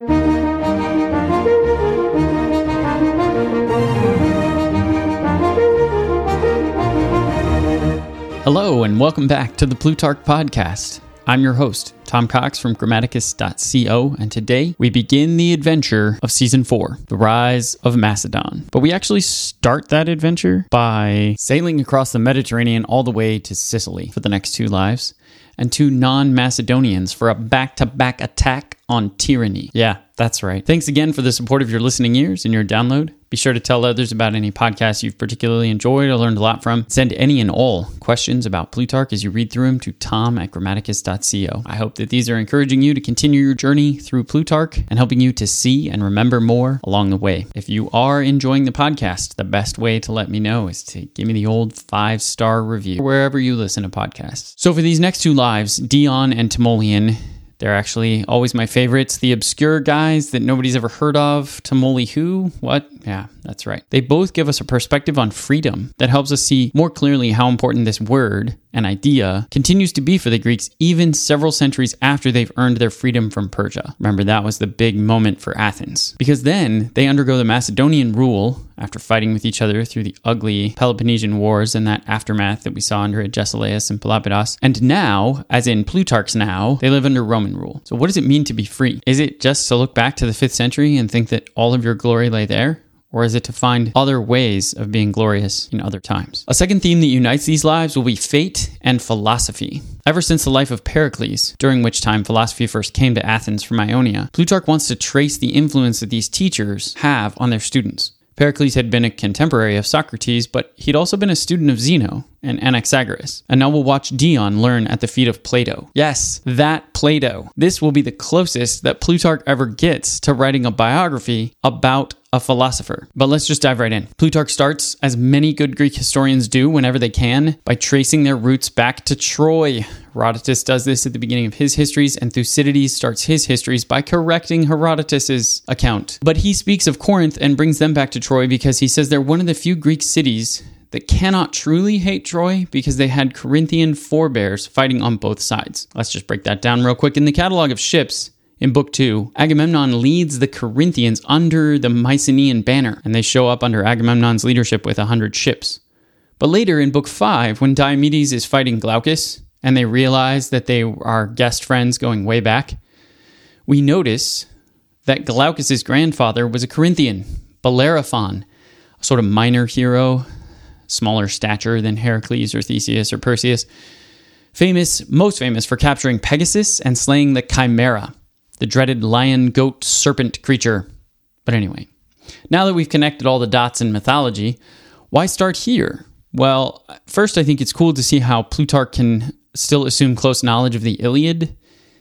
Hello, and welcome back to the Plutarch Podcast. I'm your host, Tom Cox from Grammaticus.co, and today we begin the adventure of Season 4, The Rise of Macedon. But we actually start that adventure by sailing across the Mediterranean all the way to Sicily for the next 2 lives, and 2 non-Macedonians for a back-to-back attack on tyranny. Yeah, that's right. Thanks again for the support of your listening ears and your download. Be sure to tell others about any podcasts you've particularly enjoyed or learned a lot from. Send any and all questions about Plutarch as you read through them to tom@grammaticus.co. I hope that these are encouraging you to continue your journey through Plutarch and helping you to see and remember more along the way. If you are enjoying the podcast, the best way to let me know is to give me the old 5-star review wherever you listen to podcasts. So for these next 2 lives, Dion and Timoleon, they're actually always my favorites. The obscure guys that nobody's ever heard of. Timoli who? What? Yeah, that's right. They both give us a perspective on freedom that helps us see more clearly how important this word and idea continues to be for the Greeks even several centuries after they've earned their freedom from Persia. Remember, that was the big moment for Athens. Because then they undergo the Macedonian rule after fighting with each other through the ugly Peloponnesian Wars and that aftermath that we saw under Agesilaus and Pelopidas. And now, as in Plutarch's now, they live under Roman rule. So what does it mean to be free? Is it just to look back to the 5th century and think that all of your glory lay there? Or is it to find other ways of being glorious in other times? A second theme that unites these lives will be fate and philosophy. Ever since the life of Pericles, during which time philosophy first came to Athens from Ionia, Plutarch wants to trace the influence that these teachers have on their students. Pericles had been a contemporary of Socrates, but he'd also been a student of Zeno and Anaxagoras. And now we'll watch Dion learn at the feet of Plato. Yes, that Plato. This will be the closest that Plutarch ever gets to writing a biography about a philosopher. But let's just dive right in. Plutarch starts, as many good Greek historians do whenever they can, by tracing their roots back to Troy. Herodotus does this at the beginning of his histories, and Thucydides starts his histories by correcting Herodotus's account. But he speaks of Corinth and brings them back to Troy because he says they're one of the few Greek cities that cannot truly hate Troy because they had Corinthian forebears fighting on both sides. Let's just break that down real quick. In the catalog of ships, in Book 2, Agamemnon leads the Corinthians under the Mycenaean banner, and they show up under Agamemnon's leadership with 100 ships. But later in Book 5, when Diomedes is fighting Glaucus, and they realize that they are guest friends going way back, we notice that Glaucus's grandfather was a Corinthian, Bellerophon, a sort of minor hero, smaller stature than Heracles or Theseus or Perseus, most famous for capturing Pegasus and slaying the Chimera, the dreaded lion, goat, serpent creature. But anyway, now that we've connected all the dots in mythology, why start here? Well, first I think it's cool to see how Plutarch can still assume close knowledge of the Iliad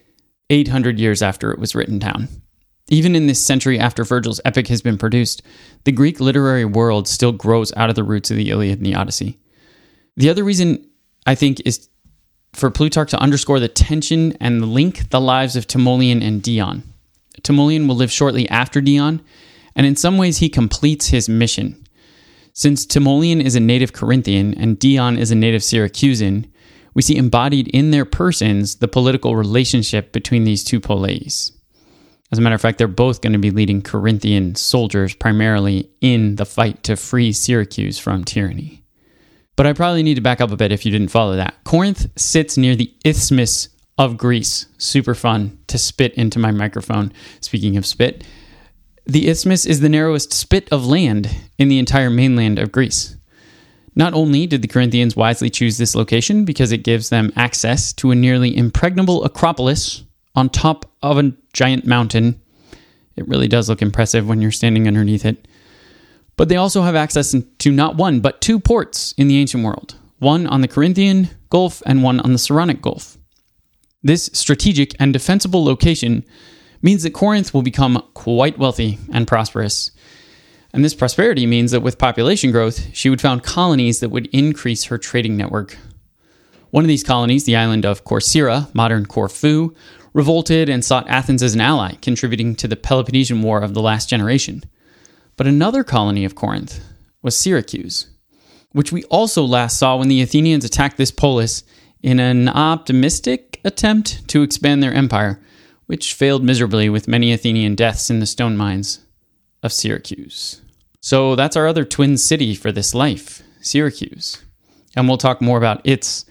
800 years after it was written down. Even in this century after Virgil's epic has been produced, the Greek literary world still grows out of the roots of the Iliad and the Odyssey. The other reason, I think, is for Plutarch to underscore the tension and link the lives of Timoleon and Dion. Timoleon will live shortly after Dion, and in some ways he completes his mission. Since Timoleon is a native Corinthian and Dion is a native Syracusan, we see embodied in their persons the political relationship between these two poleis. As a matter of fact, they're both going to be leading Corinthian soldiers primarily in the fight to free Syracuse from tyranny. But I probably need to back up a bit if you didn't follow that. Corinth sits near the Isthmus of Greece. Super fun to spit into my microphone. Speaking of spit, the Isthmus is the narrowest spit of land in the entire mainland of Greece. Not only did the Corinthians wisely choose this location because it gives them access to a nearly impregnable acropolis on top of a giant mountain. It really does look impressive when you're standing underneath it. But they also have access to not one, but 2 ports in the ancient world. One on the Corinthian Gulf and one on the Saronic Gulf. This strategic and defensible location means that Corinth will become quite wealthy and prosperous. And this prosperity means that with population growth, she would found colonies that would increase her trading network. One of these colonies, the island of Corcyra, modern Corfu, revolted and sought Athens as an ally, contributing to the Peloponnesian War of the last generation. But another colony of Corinth was Syracuse, which we also last saw when the Athenians attacked this polis in an optimistic attempt to expand their empire, which failed miserably with many Athenian deaths in the stone mines of Syracuse. So that's our other twin city for this life, Syracuse. And we'll talk more about its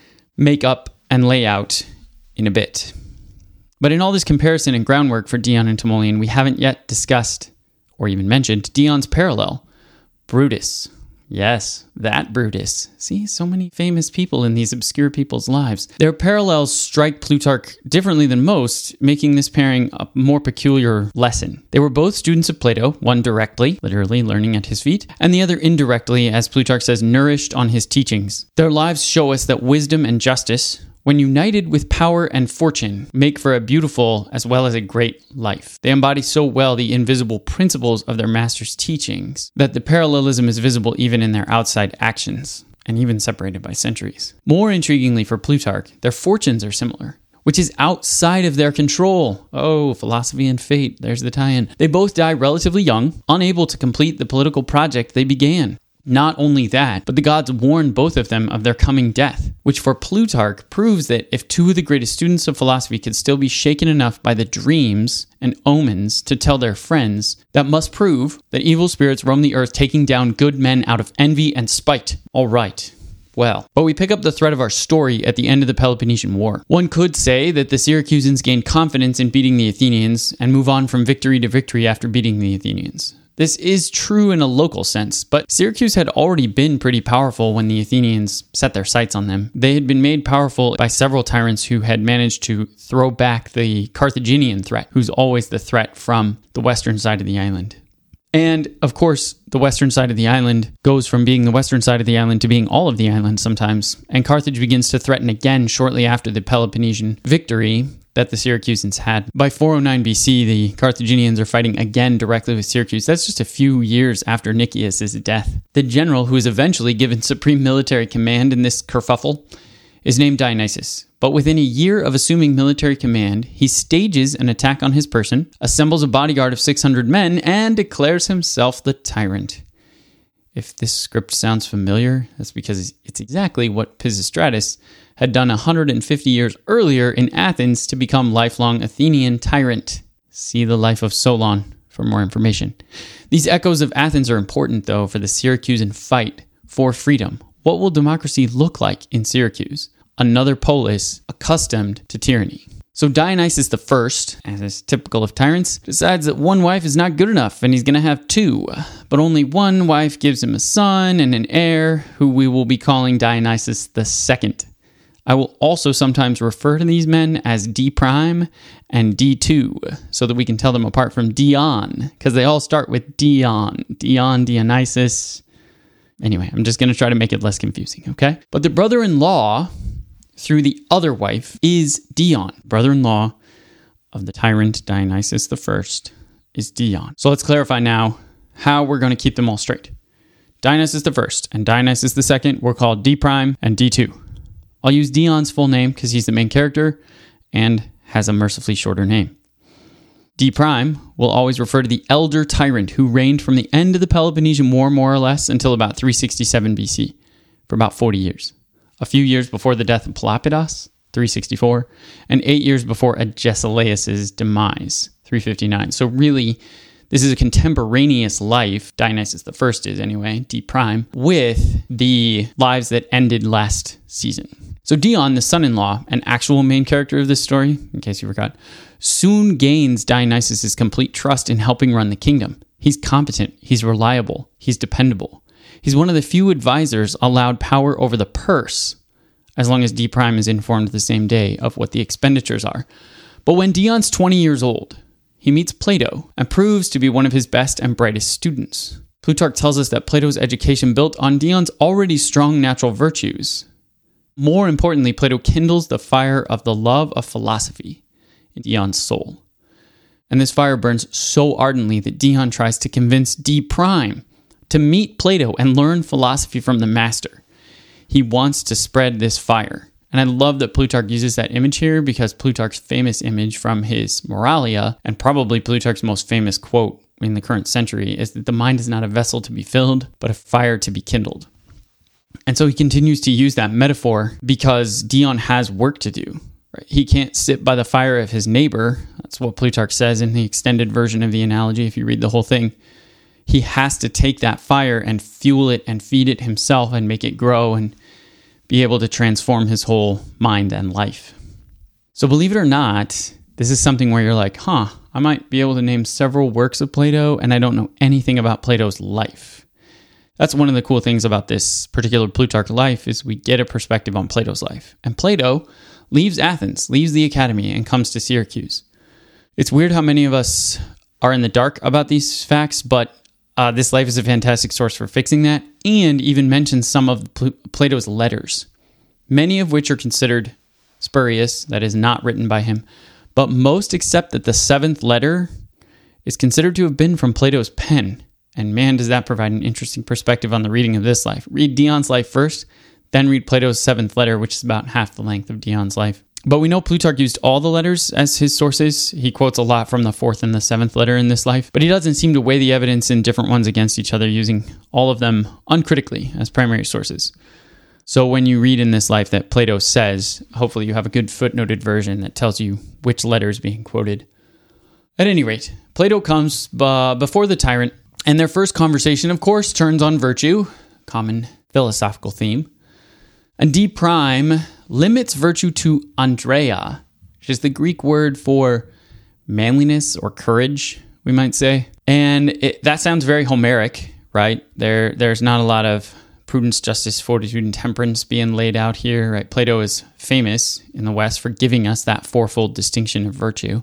makeup and layout in a bit. But in all this comparison and groundwork for Dion and Timoleon, we haven't yet discussed or even mentioned Dion's parallel, Brutus. Yes, that Brutus. See, so many famous people in these obscure people's lives. Their parallels strike Plutarch differently than most, making this pairing a more peculiar lesson. They were both students of Plato, one directly, literally learning at his feet, and the other indirectly, as Plutarch says, nourished on his teachings. Their lives show us that wisdom and justice, when united with power and fortune, make for a beautiful as well as a great life. They embody so well the invisible principles of their master's teachings that the parallelism is visible even in their outside actions, and even separated by centuries. More intriguingly for Plutarch, their fortunes are similar, which is outside of their control. Oh, philosophy and fate, there's the tie-in. They both die relatively young, unable to complete the political project they began. Not only that, but the gods warn both of them of their coming death, which for Plutarch proves that if two of the greatest students of philosophy could still be shaken enough by the dreams and omens to tell their friends, that must prove that evil spirits roam the earth taking down good men out of envy and spite. All right. Well, but we pick up the thread of our story at the end of the Peloponnesian War. One could say that the Syracusans gained confidence in beating the Athenians and move on from victory to victory after beating the Athenians. This is true in a local sense, but Syracuse had already been pretty powerful when the Athenians set their sights on them. They had been made powerful by several tyrants who had managed to throw back the Carthaginian threat, who's always the threat from the western side of the island. And, of course, the western side of the island goes from being the western side of the island to being all of the island sometimes, and Carthage begins to threaten again shortly after the Peloponnesian victory that the Syracusans had. By 409 BC, the Carthaginians are fighting again directly with Syracuse. That's just a few years after Nicias' death. The general, who is eventually given supreme military command in this kerfuffle, is named Dionysus. But within a year of assuming military command, he stages an attack on his person, assembles a bodyguard of 600 men, and declares himself the tyrant. If this script sounds familiar, that's because it's exactly what Pisistratus had done 150 years earlier in Athens to become lifelong Athenian tyrant. See The Life of Solon for more information. These echoes of Athens are important, though, for the Syracusan fight for freedom. What will democracy look like in Syracuse? Another polis accustomed to tyranny. So Dionysus I, as is typical of tyrants, decides that one wife is not good enough and he's going to have two. But only one wife gives him a son and an heir who we will be calling Dionysus II. I will also sometimes refer to these men as D' and D2 so that we can tell them apart from Dion, because they all start with Dion. Dion, Dionysus. Anyway, I'm just going to try to make it less confusing, okay? But the brother-in-law through the other wife is Dion. Brother-in-law of the tyrant Dionysus I is Dion. So let's clarify now how we're going to keep them all straight. Dionysus I and Dionysus II were called D' and D2. I'll use Dion's full name because he's the main character and has a mercifully shorter name. D' will always refer to the elder tyrant who reigned from the end of the Peloponnesian War, more or less, until about 367 BC, for about 40 years. A few years before the death of Pelopidas, 364, and 8 years before Agesilaus' demise, 359. So really, this is a contemporaneous life, Dionysus I is anyway, D', with the lives that ended last season. So Dion, the son-in-law, an actual main character of this story, in case you forgot, soon gains Dionysus' complete trust in helping run the kingdom. He's competent, he's reliable, he's dependable. He's one of the few advisors allowed power over the purse, as long as D' is informed the same day of what the expenditures are. But when Dion's 20 years old, he meets Plato and proves to be one of his best and brightest students. Plutarch tells us that Plato's education built on Dion's already strong natural virtues. More importantly, Plato kindles the fire of the love of philosophy in Dion's soul. And this fire burns so ardently that Dion tries to convince D' to meet Plato and learn philosophy from the master. He wants to spread this fire. And I love that Plutarch uses that image here because Plutarch's famous image from his Moralia, and probably Plutarch's most famous quote in the current century, is that the mind is not a vessel to be filled, but a fire to be kindled. And so he continues to use that metaphor because Dion has work to do. Right? He can't sit by the fire of his neighbor. That's what Plutarch says in the extended version of the analogy, if you read the whole thing. He has to take that fire and fuel it and feed it himself and make it grow and be able to transform his whole mind and life. So believe it or not, this is something where you're like, I might be able to name several works of Plato, and I don't know anything about Plato's life. That's one of the cool things about this particular Plutarch life is we get a perspective on Plato's life. And Plato leaves Athens, leaves the academy, and comes to Syracuse. It's weird how many of us are in the dark about these facts, but this life is a fantastic source for fixing that, and even mentions some of Plato's letters, many of which are considered spurious, that is not written by him, but most accept that the 7th letter is considered to have been from Plato's pen. And man, does that provide an interesting perspective on the reading of this life. Read Dion's life first, then read Plato's 7th letter, which is about half the length of Dion's life. But we know Plutarch used all the letters as his sources. He quotes a lot from the 4th and the 7th letter in this life, but he doesn't seem to weigh the evidence in different ones against each other, using all of them uncritically as primary sources. So when you read in this life that Plato says, hopefully you have a good footnoted version that tells you which letter is being quoted. At any rate, Plato comes before the tyrant, and their first conversation, of course, turns on virtue, common philosophical theme. And D prime limits virtue to andreia, which is the Greek word for manliness or courage, we might say. And that sounds very Homeric, right? There's not a lot of prudence, justice, fortitude, and temperance being laid out here, right? Plato is famous in the West for giving us that fourfold distinction of virtue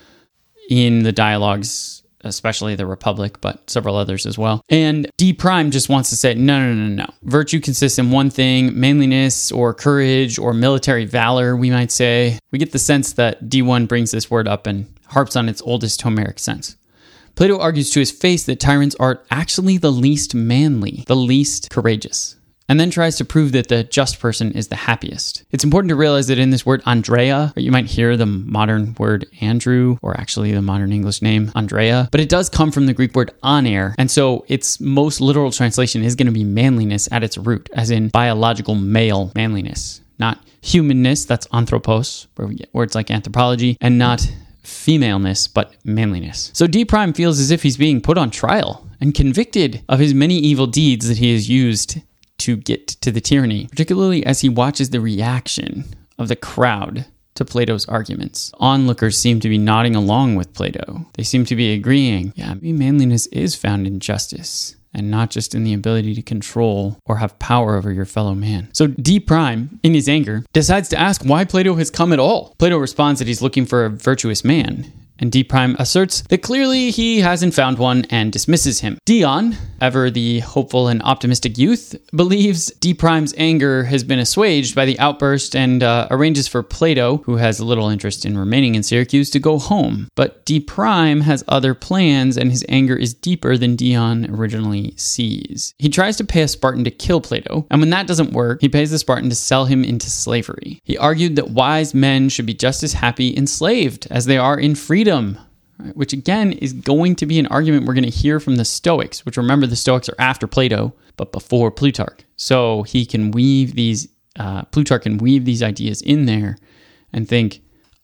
in the dialogues, especially the Republic, but several others as well. And D prime just wants to say, no. Virtue consists in one thing, manliness or courage or military valor, we might say. We get the sense that D1 brings this word up and harps on its oldest Homeric sense. Plato argues to his face that tyrants are actually the least manly, the least courageous, and then tries to prove that the just person is the happiest. It's important to realize that in this word Andrea, you might hear the modern word Andrew, or actually the modern English name Andrea, but it does come from the Greek word aner, and so its most literal translation is going to be manliness at its root, as in biological male manliness, not humanness, that's anthropos, where we get words like anthropology, and not femaleness, but manliness. So D prime feels as if he's being put on trial and convicted of his many evil deeds that he has used to get to the tyranny, particularly as he watches the reaction of the crowd to Plato's arguments. Onlookers seem to be nodding along with Plato. They seem to be agreeing, maybe manliness is found in justice and not just in the ability to control or have power over your fellow man. So D prime, in his anger, decides to ask why Plato has come at all. Plato responds that he's looking for a virtuous man, and D prime asserts that clearly he hasn't found one and dismisses him. Dion, ever the hopeful and optimistic youth, believes D prime's anger has been assuaged by the outburst and arranges for Plato, who has little interest in remaining in Syracuse, to go home. But D prime has other plans, and his anger is deeper than Dion originally sees. He tries to pay a Spartan to kill Plato, and when that doesn't work, he pays the Spartan to sell him into slavery. He argued that wise men should be just as happy enslaved as they are in freedom, which again is going to be an argument we're going to hear from the Stoics, which, remember, the Stoics are after Plato, but before Plutarch. So he can weave these, Plutarch can weave these ideas in there and think,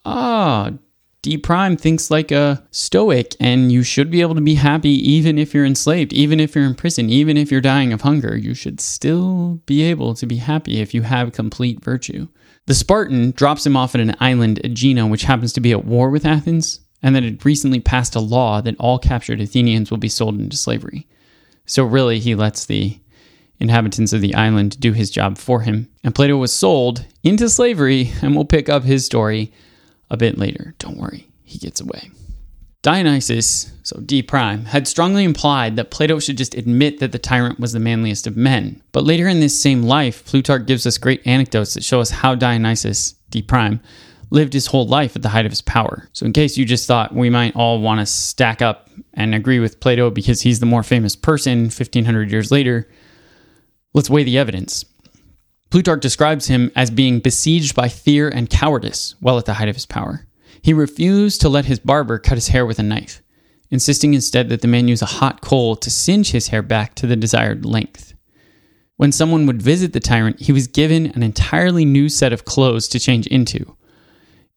D prime thinks like a Stoic, and you should be able to be happy even if you're enslaved, even if you're in prison, even if you're dying of hunger. You should still be able to be happy if you have complete virtue. The Spartan drops him off at an island, Aegina, which happens to be at war with Athens, and that had recently passed a law that all captured Athenians will be sold into slavery. So really, he lets the inhabitants of the island do his job for him. And Plato was sold into slavery, and we'll pick up his story a bit later. Don't worry, he gets away. Dionysius, so D prime, had strongly implied that Plato should just admit that the tyrant was the manliest of men. But later in this same life, Plutarch gives us great anecdotes that show us how Dionysius, D prime, lived his whole life at the height of his power. So in case you just thought we might all want to stack up and agree with Plato because he's the more famous person 1,500 years later, let's weigh the evidence. Plutarch describes him as being besieged by fear and cowardice while at the height of his power. He refused to let his barber cut his hair with a knife, insisting instead that the man use a hot coal to singe his hair back to the desired length. When someone would visit the tyrant, he was given an entirely new set of clothes to change into.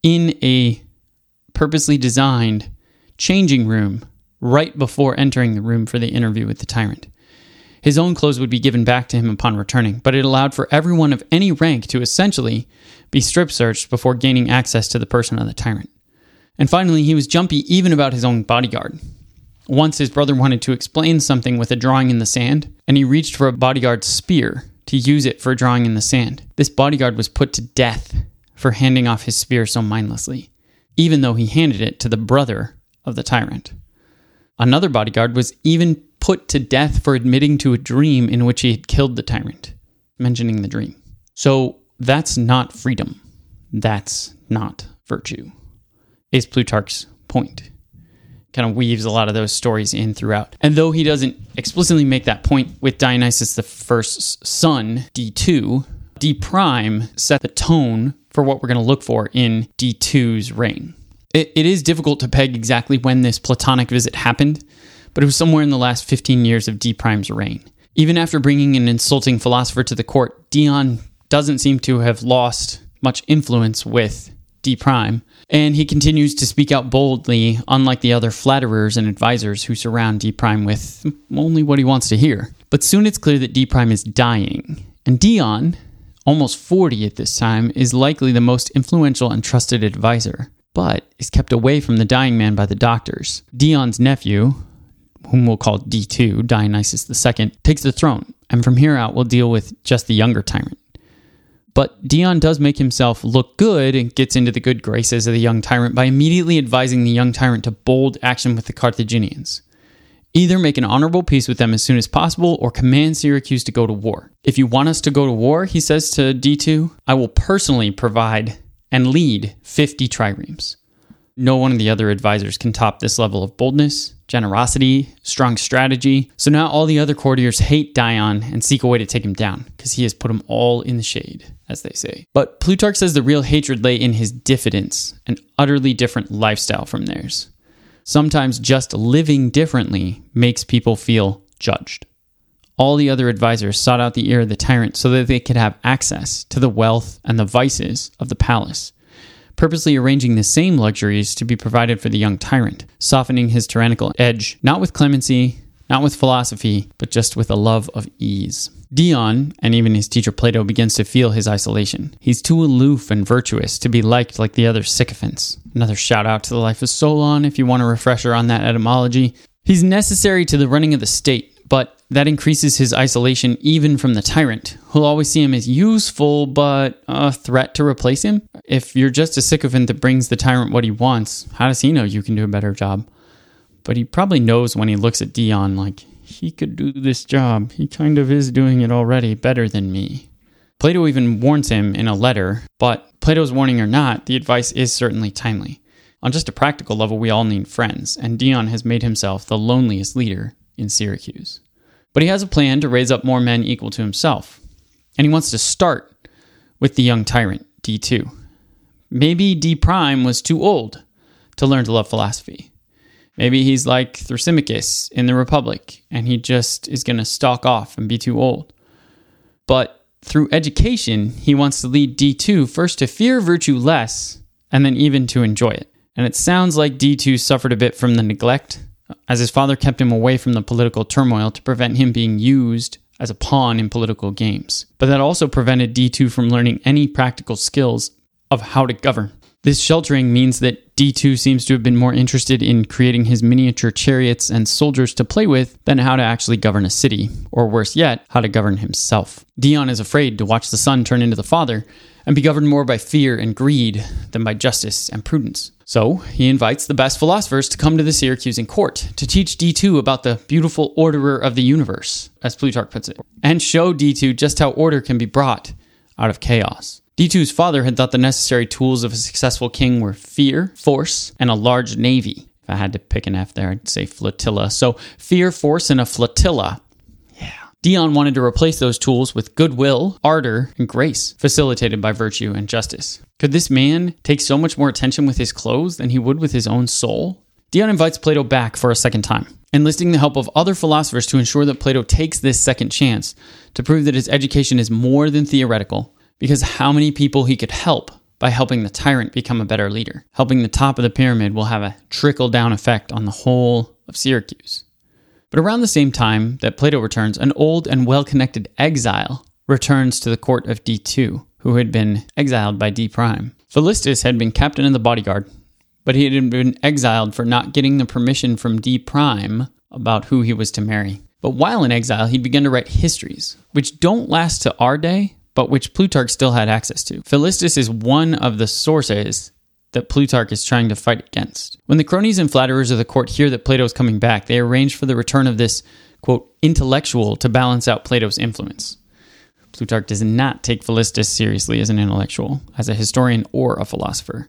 in a purposely designed changing room right before entering the room for the interview with the tyrant. His own clothes would be given back to him upon returning, but it allowed for everyone of any rank to essentially be strip-searched before gaining access to the person of the tyrant. And finally, he was jumpy even about his own bodyguard. Once his brother wanted to explain something with a drawing in the sand, and he reached for a bodyguard's spear to use it for drawing in the sand. This bodyguard was put to death for handing off his spear so mindlessly, even though he handed it to the brother of the tyrant. Another bodyguard was even put to death for admitting to a dream in which he had killed the tyrant, mentioning the dream. So that's not freedom. That's not virtue, is Plutarch's point. Kind of weaves a lot of those stories in throughout. And though he doesn't explicitly make that point with Dionysius I's son, D2, D prime set the tone for what we're going to look for in D2's reign. It is difficult to peg exactly when this Platonic visit happened, but it was somewhere in the last 15 years of D prime's reign. Even after bringing an insulting philosopher to the court, Dion doesn't seem to have lost much influence with D prime, and he continues to speak out boldly, unlike the other flatterers and advisors who surround D prime with only what he wants to hear. But soon it's clear that D prime is dying, and Dion, almost 40 at this time, is likely the most influential and trusted advisor, but is kept away from the dying man by the doctors. Dion's nephew, whom we'll call D2, Dionysius II, takes the throne, and from here out we'll deal with just the younger tyrant. But Dion does make himself look good and gets into the good graces of the young tyrant by immediately advising the young tyrant to bold action with the Carthaginians. Either make an honorable peace with them as soon as possible or command Syracuse to go to war. If you want us to go to war, he says to D2, I will personally provide and lead 50 triremes. No one of the other advisors can top this level of boldness, generosity, strong strategy. So now all the other courtiers hate Dion and seek a way to take him down, because he has put them all in the shade, as they say. But Plutarch says the real hatred lay in his diffidence, an utterly different lifestyle from theirs. Sometimes just living differently makes people feel judged. All the other advisors sought out the ear of the tyrant so that they could have access to the wealth and the vices of the palace, purposely arranging the same luxuries to be provided for the young tyrant, softening his tyrannical edge, not with clemency, not with philosophy, but just with a love of ease. Dion, and even his teacher Plato, begins to feel his isolation. He's too aloof and virtuous to be liked like the other sycophants. Another shout out to the life of Solon if you want a refresher on that etymology. He's necessary to the running of the state, but that increases his isolation even from the tyrant, who'll always see him as useful, but a threat to replace him. If you're just a sycophant that brings the tyrant what he wants, how does he know you can do a better job? But he probably knows when he looks at Dion, like, he could do this job. He kind of is doing it already better than me. Plato even warns him in a letter, but Plato's warning or not, the advice is certainly timely. On just a practical level, we all need friends, and Dion has made himself the loneliest leader in Syracuse. But he has a plan to raise up more men equal to himself, and he wants to start with the young tyrant, D2. Maybe D prime was too old to learn to love philosophy. Maybe he's like Thrasymachus in the Republic, and he just is going to stalk off and be too old. But through education, he wants to lead D2 first to fear virtue less, and then even to enjoy it. And it sounds like D2 suffered a bit from the neglect, as his father kept him away from the political turmoil to prevent him being used as a pawn in political games. But that also prevented D2 from learning any practical skills of how to govern. This sheltering means that D2 seems to have been more interested in creating his miniature chariots and soldiers to play with than how to actually govern a city, or worse yet, how to govern himself. Dion is afraid to watch the son turn into the father and be governed more by fear and greed than by justice and prudence. So he invites the best philosophers to come to the Syracusan court to teach D2 about the beautiful orderer of the universe, as Plutarch puts it, and show D2 just how order can be brought out of chaos. D2's father had thought the necessary tools of a successful king were fear, force, and a large navy. If I had to pick an F there, I'd say flotilla. So fear, force, and a flotilla. Yeah. Dion wanted to replace those tools with goodwill, ardor, and grace, facilitated by virtue and justice. Could this man take so much more attention with his clothes than he would with his own soul? Dion invites Plato back for a second time, enlisting the help of other philosophers to ensure that Plato takes this second chance to prove that his education is more than theoretical, because how many people he could help by helping the tyrant become a better leader. Helping the top of the pyramid will have a trickle-down effect on the whole of Syracuse. But around the same time that Plato returns, an old and well-connected exile returns to the court of D2, who had been exiled by D'. Philistus had been captain of the bodyguard, but he had been exiled for not getting the permission from D' about who he was to marry. But while in exile, he began to write histories, which don't last to our day, but which Plutarch still had access to. Philistus is one of the sources that Plutarch is trying to fight against. When the cronies and flatterers of the court hear that Plato is coming back, they arrange for the return of this, quote, intellectual to balance out Plato's influence. Plutarch does not take Philistus seriously as an intellectual, as a historian or a philosopher.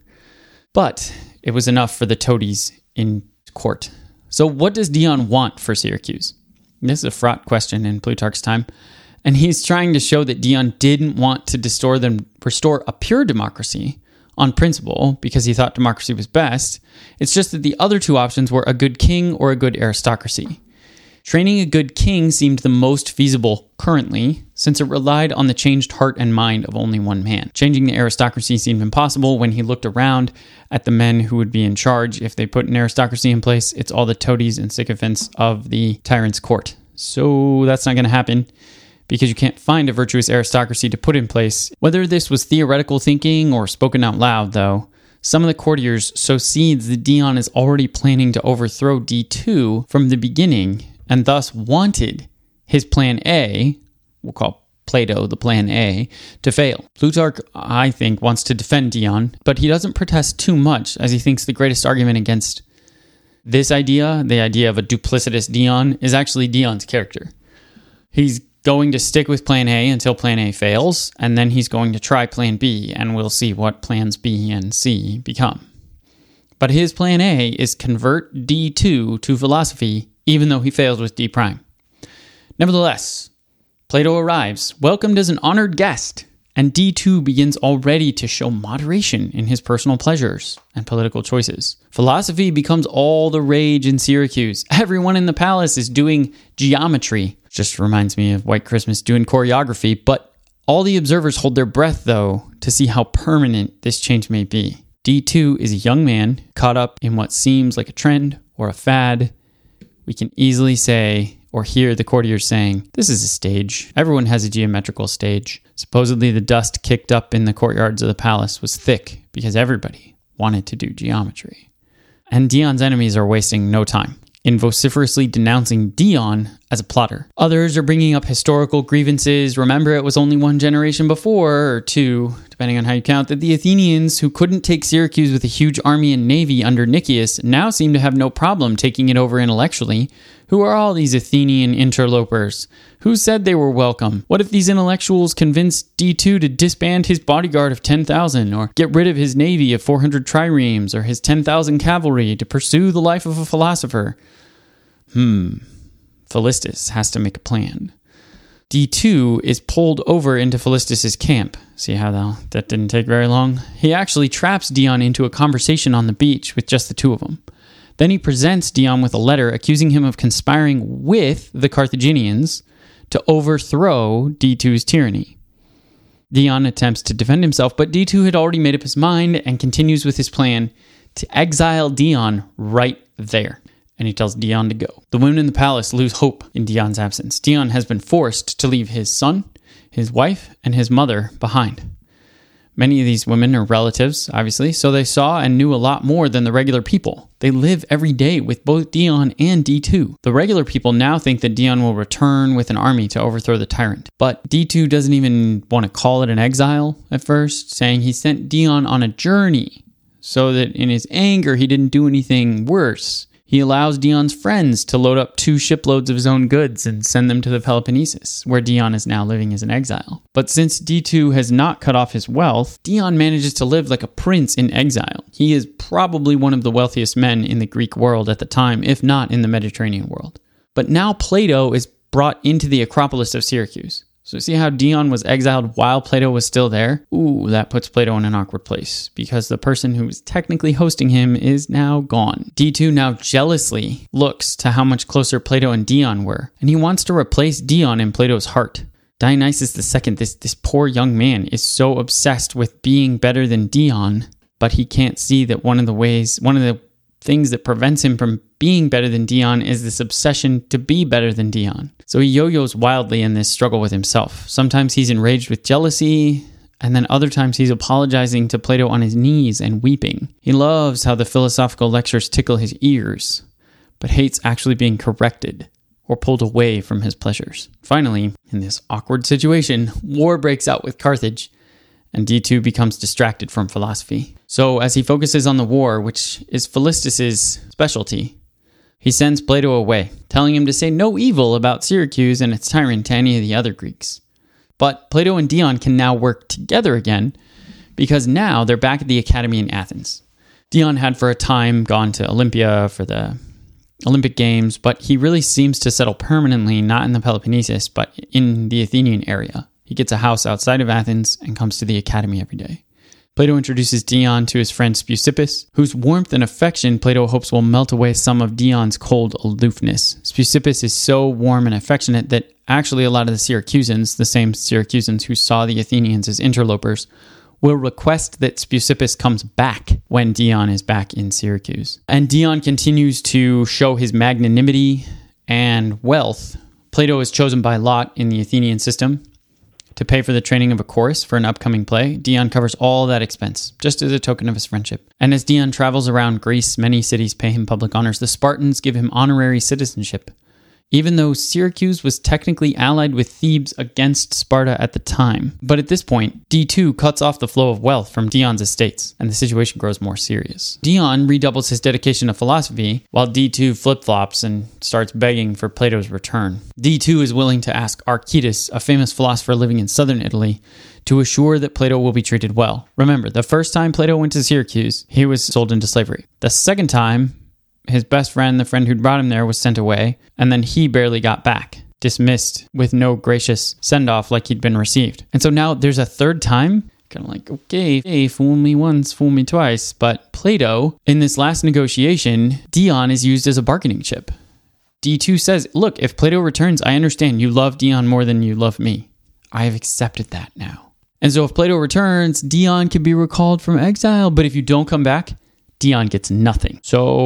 But it was enough for the toadies in court. So what does Dion want for Syracuse? This is a fraught question in Plutarch's time. And he's trying to show that Dion didn't want to restore a pure democracy on principle because he thought democracy was best. It's just that the other two options were a good king or a good aristocracy. Training a good king seemed the most feasible currently, since it relied on the changed heart and mind of only one man. Changing the aristocracy seemed impossible when he looked around at the men who would be in charge. If they put an aristocracy in place, it's all the toadies and sycophants of the tyrant's court. So that's not going to happen, because you can't find a virtuous aristocracy to put in place. Whether this was theoretical thinking or spoken out loud, though, some of the courtiers sow seeds that Dion is already planning to overthrow D2 from the beginning, and thus wanted his plan A, we'll call Plato the plan A, to fail. Plutarch, I think, wants to defend Dion, but he doesn't protest too much, as he thinks the greatest argument against this idea, the idea of a duplicitous Dion, is actually Dion's character. He's going to stick with plan A until plan A fails, and then he's going to try plan B, and we'll see what plans B and C become. But his plan A is convert D2 to philosophy, even though he fails with D'. Nevertheless, Plato arrives, welcomed as an honored guest, and D2 begins already to show moderation in his personal pleasures and political choices. Philosophy becomes all the rage in Syracuse. Everyone in the palace is doing geometry. Just reminds me of White Christmas doing choreography, but all the observers hold their breath, though, to see how permanent this change may be. D2 is a young man caught up in what seems like a trend or a fad. We can easily say or hear the courtiers saying, this is a stage. Everyone has a geometrical stage. Supposedly the dust kicked up in the courtyards of the palace was thick because everybody wanted to do geometry. And Dion's enemies are wasting no time in vociferously denouncing Dion as a plotter. Others are bringing up historical grievances. Remember, it was only one generation before, or two, depending on how you count, that the Athenians, who couldn't take Syracuse with a huge army and navy under Nicias, now seem to have no problem taking it over intellectually. Who are all these Athenian interlopers? Who said they were welcome? What if these intellectuals convinced D2 to disband his bodyguard of 10,000, or get rid of his navy of 400 triremes, or his 10,000 cavalry to pursue the life of a philosopher? Philistus has to make a plan. D2 is pulled over into Philistus's camp. See how that didn't take very long? He actually traps Dion into a conversation on the beach with just the two of them. Then he presents Dion with a letter accusing him of conspiring with the Carthaginians to overthrow D2's tyranny. Dion attempts to defend himself, but D2 had already made up his mind and continues with his plan to exile Dion right there. And he tells Dion to go. The women in the palace lose hope in Dion's absence. Dion has been forced to leave his son, his wife, and his mother behind. Many of these women are relatives, obviously, so they saw and knew a lot more than the regular people. They live every day with both Dion and D2. The regular people now think that Dion will return with an army to overthrow the tyrant. But D2 doesn't even want to call it an exile at first, saying he sent Dion on a journey so that in his anger he didn't do anything worse. He allows Dion's friends to load up 2 shiploads of his own goods and send them to the Peloponnesus, where Dion is now living as an exile. But since D2 has not cut off his wealth, Dion manages to live like a prince in exile. He is probably one of the wealthiest men in the Greek world at the time, if not in the Mediterranean world. But now Plato is brought into the Acropolis of Syracuse. So see how Dion was exiled while Plato was still there? Ooh, that puts Plato in an awkward place, because the person who was technically hosting him is now gone. D2 now jealously looks to how much closer Plato and Dion were, and he wants to replace Dion in Plato's heart. Dionysus II, this poor young man, is so obsessed with being better than Dion, but he can't see that one of the things that prevents him from being better than Dion is this obsession to be better than Dion. So he yo-yos wildly in this struggle with himself. Sometimes he's enraged with jealousy, and then other times he's apologizing to Plato on his knees and weeping. He loves how the philosophical lectures tickle his ears, but hates actually being corrected or pulled away from his pleasures. Finally, in this awkward situation, war breaks out with Carthage, and D2 becomes distracted from philosophy. So as he focuses on the war, which is Philistus's specialty, he sends Plato away, telling him to say no evil about Syracuse and its tyrant to any of the other Greeks. But Plato and Dion can now work together again, because now they're back at the academy in Athens. Dion had for a time gone to Olympia for the Olympic Games, but he really seems to settle permanently not in the Peloponnesus, but in the Athenian area. He gets a house outside of Athens and comes to the academy every day. Plato introduces Dion to his friend Speusippus, whose warmth and affection Plato hopes will melt away some of Dion's cold aloofness. Speusippus is so warm and affectionate that actually a lot of the Syracusans, the same Syracusans who saw the Athenians as interlopers, will request that Speusippus comes back when Dion is back in Syracuse. And Dion continues to show his magnanimity and wealth. Plato is chosen by lot in the Athenian system to pay for the training of a chorus for an upcoming play. Dion covers all that expense, just as a token of his friendship. And as Dion travels around Greece, many cities pay him public honors. The Spartans give him honorary citizenship, even though Syracuse was technically allied with Thebes against Sparta at the time. But at this point, D2 cuts off the flow of wealth from Dion's estates, and the situation grows more serious. Dion redoubles his dedication to philosophy, while D2 flip-flops and starts begging for Plato's return. D2 is willing to ask Archytas, a famous philosopher living in southern Italy, to assure that Plato will be treated well. Remember, the first time Plato went to Syracuse, he was sold into slavery. The second time, his best friend, the friend who'd brought him there, was sent away, and then he barely got back, dismissed with no gracious send-off like he'd been received. And so now there's a third time, kind of like, okay, hey, fool me once, fool me twice. But Plato, in this last negotiation, Dion is used as a bargaining chip. D2 says, look, if Plato returns, I understand you love Dion more than you love me. I have accepted that now. And so if Plato returns, Dion can be recalled from exile, but if you don't come back, Dion gets nothing.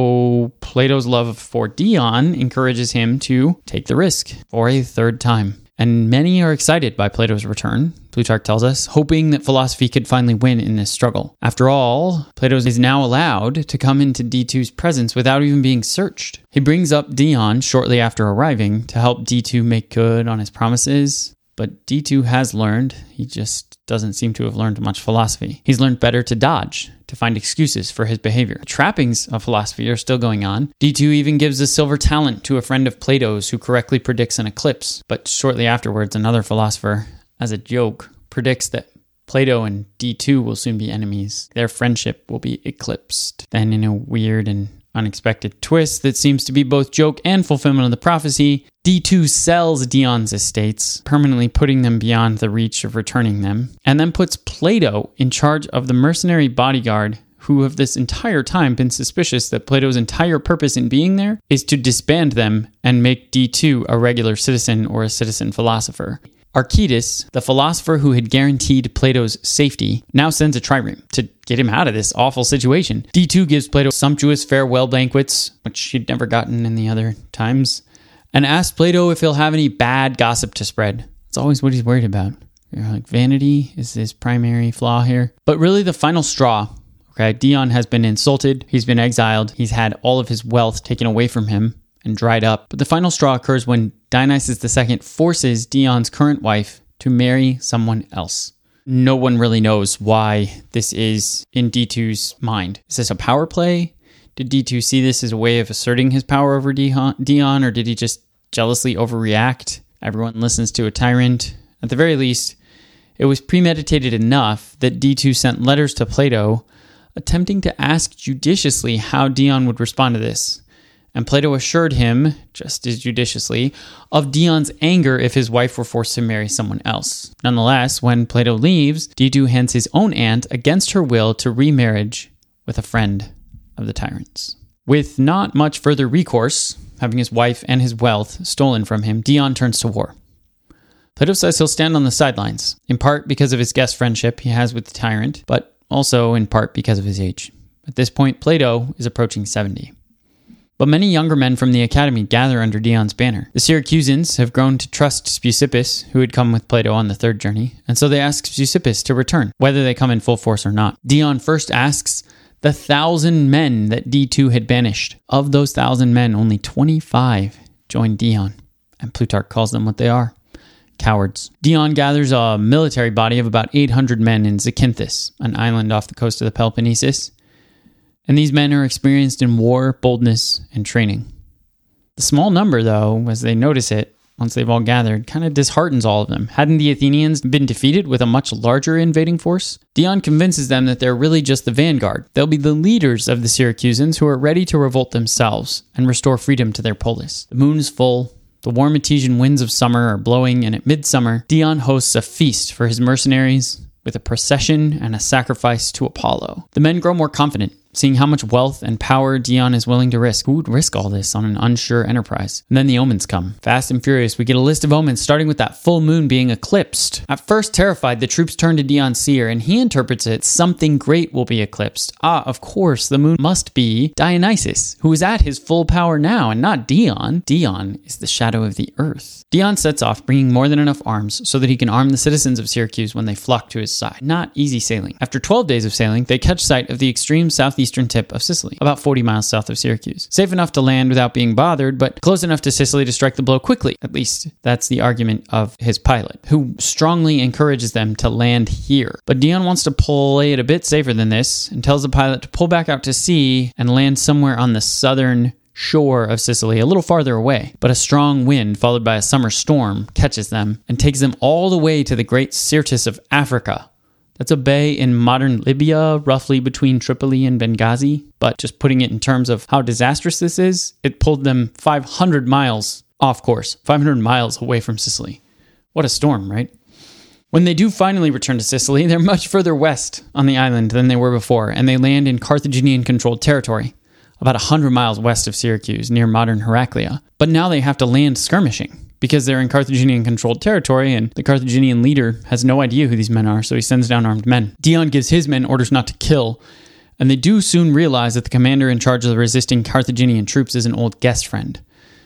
So Plato's love for Dion encourages him to take the risk for a third time. And many are excited by Plato's return, Plutarch tells us, hoping that philosophy could finally win in this struggle. After all, Plato is now allowed to come into D2's presence without even being searched. He brings up Dion shortly after arriving to help D2 make good on his promises. But D2 has learned, he just doesn't seem to have learned much philosophy. He's learned better to dodge, to find excuses for his behavior. The trappings of philosophy are still going on. D2 even gives a silver talent to a friend of Plato's who correctly predicts an eclipse. But shortly afterwards, another philosopher, as a joke, predicts that Plato and D2 will soon be enemies. Their friendship will be eclipsed. Then in a weird and unexpected twist that seems to be both joke and fulfillment of the prophecy, D2 sells Dion's estates, permanently putting them beyond the reach of returning them, and then puts Plato in charge of the mercenary bodyguard who have this entire time been suspicious that Plato's entire purpose in being there is to disband them and make D2 a regular citizen or a citizen philosopher. Archytas, the philosopher who had guaranteed Plato's safety, now sends a trireme to get him out of this awful situation. D2 gives Plato sumptuous farewell banquets, which he'd never gotten in the other times, and asks Plato if he'll have any bad gossip to spread. It's always what he's worried about. Like, vanity is his primary flaw here. But really the final straw, okay, Dion has been insulted, he's been exiled, he's had all of his wealth taken away from him and dried up. But the final straw occurs when Dionysus II forces Dion's current wife to marry someone else. No one really knows why this is in D2's mind. Is this a power play? Did D2 see this as a way of asserting his power over Dion, or did he just jealously overreact? Everyone listens to a tyrant. At the very least, it was premeditated enough that D2 sent letters to Plato attempting to ask judiciously how Dion would respond to this. And Plato assured him, just as judiciously, of Dion's anger if his wife were forced to marry someone else. Nonetheless, when Plato leaves, D2 hands his own aunt against her will to remarriage with a friend of the tyrants. With not much further recourse, having his wife and his wealth stolen from him, Dion turns to war. Plato says he'll stand on the sidelines, in part because of his guest friendship he has with the tyrant, but also in part because of his age. At this point, Plato is approaching 70. But many younger men from the academy gather under Dion's banner. The Syracusans have grown to trust Speusippus, who had come with Plato on the third journey, and so they ask Speusippus to return, whether they come in full force or not. Dion first asks the 1,000 men that D2 had banished. Of those 1,000 men, only 25 joined Dion, and Plutarch calls them what they are: cowards. Dion gathers a military body of about 800 men in Zakynthus, an island off the coast of the Peloponnesus, and these men are experienced in war, boldness, and training. The small number, though, as they notice it, once they've all gathered, kind of disheartens all of them. Hadn't the Athenians been defeated with a much larger invading force? Dion convinces them that they're really just the vanguard. They'll be the leaders of the Syracusans who are ready to revolt themselves and restore freedom to their polis. The moon is full. The warm Etesian winds of summer are blowing, and at midsummer, Dion hosts a feast for his mercenaries with a procession and a sacrifice to Apollo. The men grow more confident, seeing how much wealth and power Dion is willing to risk. Who would risk all this on an unsure enterprise? And then the omens come. Fast and furious, we get a list of omens, starting with that full moon being eclipsed. At first terrified, the troops turn to Dion's seer, and he interprets it: something great will be eclipsed. Of course, the moon must be Dionysus, who is at his full power now, and not Dion. Dion is the shadow of the earth. Dion sets off, bringing more than enough arms so that he can arm the citizens of Syracuse when they flock to his side. Not easy sailing. After 12 days of sailing, they catch sight of the extreme southeastern tip of Sicily, about 40 miles south of Syracuse. Safe enough to land without being bothered, but close enough to Sicily to strike the blow quickly. At least, that's the argument of his pilot, who strongly encourages them to land here. But Dion wants to play it a bit safer than this, and tells the pilot to pull back out to sea and land somewhere on the southern shore of Sicily, a little farther away. But a strong wind, followed by a summer storm, catches them and takes them all the way to the great Syrtis of Africa. That's a bay in modern Libya, roughly between Tripoli and Benghazi. But just putting it in terms of how disastrous this is, it pulled them 500 miles off course, 500 miles away from Sicily. What a storm, right? When they do finally return to Sicily, they're much further west on the island than they were before, and they land in Carthaginian-controlled territory, about 100 miles west of Syracuse, near modern Heraclea. But now they have to land skirmishing, because they're in Carthaginian-controlled territory, and the Carthaginian leader has no idea who these men are, so he sends down armed men. Dion gives his men orders not to kill, and they do soon realize that the commander in charge of the resisting Carthaginian troops is an old guest friend.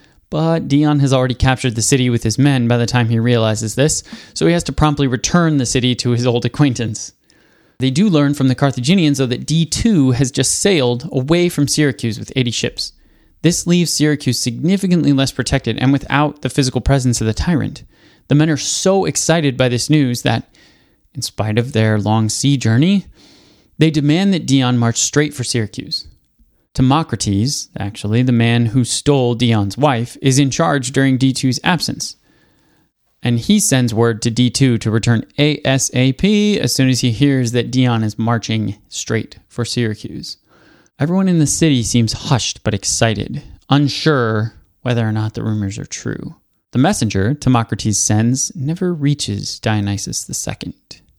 But Dion has already captured the city with his men by the time he realizes this, so he has to promptly return the city to his old acquaintance. They do learn from the Carthaginians, though, that D2 has just sailed away from Syracuse with 80 ships. This leaves Syracuse significantly less protected and without the physical presence of the tyrant. The men are so excited by this news that, in spite of their long sea journey, they demand that Dion march straight for Syracuse. Timocrates, actually, the man who stole Dion's wife, is in charge during D2's absence. And he sends word to D2 to return ASAP as soon as he hears that Dion is marching straight for Syracuse. Everyone in the city seems hushed but excited, unsure whether or not the rumors are true. The messenger Timocrates sends never reaches Dionysus II.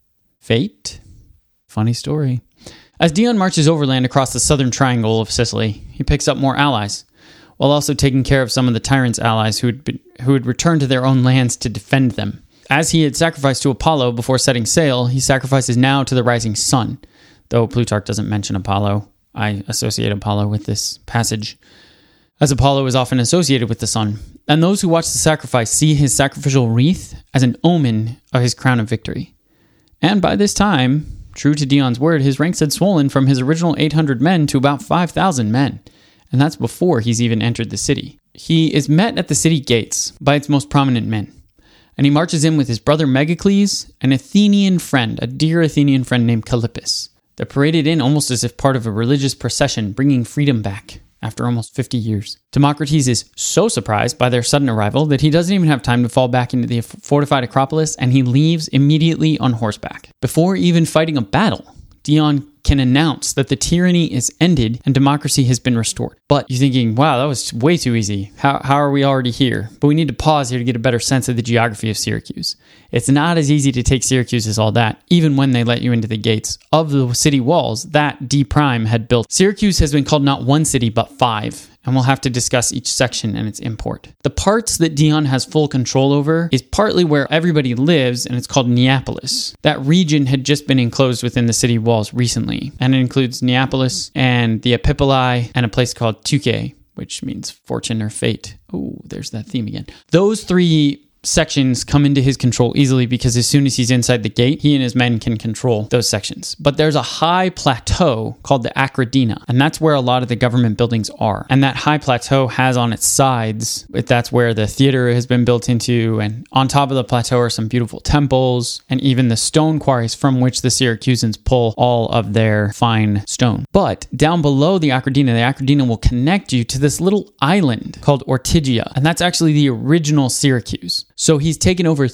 Fate? Funny story. As Dion marches overland across the southern triangle of Sicily, he picks up more allies, while also taking care of some of the tyrant's allies who had returned to their own lands to defend them. As he had sacrificed to Apollo before setting sail, he sacrifices now to the rising sun, though Plutarch doesn't mention Apollo. I associate Apollo with this passage, as Apollo is often associated with the sun. And those who watch the sacrifice see his sacrificial wreath as an omen of his crown of victory. And by this time, true to Dion's word, his ranks had swollen from his original 800 men to about 5,000 men. And that's before he's even entered the city. He is met at the city gates by its most prominent men. And he marches in with his brother Megacles, an Athenian friend, a dear Athenian friend named Callippus. They're paraded in almost as if part of a religious procession, bringing freedom back after almost 50 years. Timocrates is so surprised by their sudden arrival that he doesn't even have time to fall back into the fortified Acropolis, and he leaves immediately on horseback. Before even fighting a battle, Dion can announce that the tyranny is ended and democracy has been restored. But you're thinking, wow, that was way too easy. How are we already here? But we need to pause here to get a better sense of the geography of Syracuse. It's not as easy to take Syracuse as all that, even when they let you into the gates of the city walls that D' had built. Syracuse has been called not one city, but 5. and we'll have to discuss each section and its import. The parts that Dion has full control over is partly where everybody lives, and it's called Neapolis. That region had just been enclosed within the city walls recently, and it includes Neapolis and the Epipolae and a place called Tuque, which means fortune or fate. Oh, there's that theme again. Those three sections come into his control easily because as soon as he's inside the gate, he and his men can control those sections. But there's a high plateau called the Acradina, and that's where a lot of the government buildings are. And that high plateau has on its sides, that's where the theater has been built into, and on top of the plateau are some beautiful temples, and even the stone quarries from which the Syracusans pull all of their fine stone. But down below the Acradina will connect you to this little island called Ortygia, and that's actually the original Syracuse. So he's taken over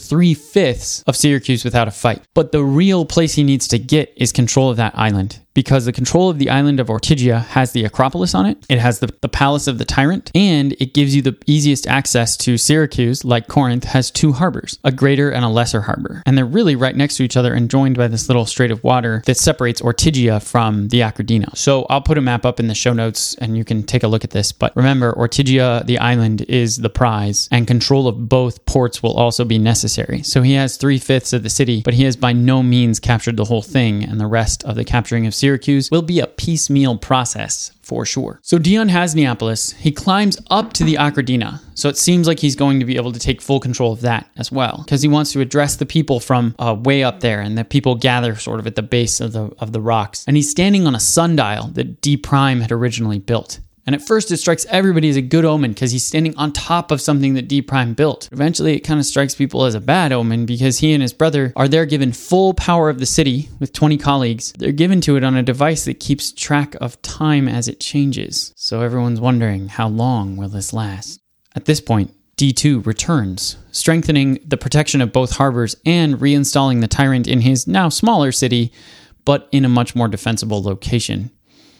3/5 of Syracuse without a fight. But the real place he needs to get is control of that island, because the control of the island of Ortygia has the Acropolis on it, it has the Palace of the Tyrant, and it gives you the easiest access to Syracuse. Like Corinth, has 2 harbors, a greater and a lesser harbor. And they're really right next to each other and joined by this little strait of water that separates Ortygia from the Acradina. So I'll put a map up in the show notes and you can take a look at this. But remember, Ortygia, the island, is the prize, and control of both ports will also be necessary. So he has 3/5 of the city, but he has by no means captured the whole thing, and the rest of the capturing of Syracuse will be a piecemeal process for sure. So Dion has Neapolis. He climbs up to the Acradina. So it seems like he's going to be able to take full control of that as well, because he wants to address the people from way up there, and the people gather sort of at the base of the rocks. And he's standing on a sundial that D Prime had originally built. And at first it strikes everybody as a good omen because he's standing on top of something that D Prime built. Eventually it kind of strikes people as a bad omen because he and his brother are there given full power of the city with 20 colleagues. They're given to it on a device that keeps track of time as it changes. So everyone's wondering, how long will this last? At this point, D2 returns, strengthening the protection of both harbors and reinstalling the tyrant in his now smaller city, but in a much more defensible location.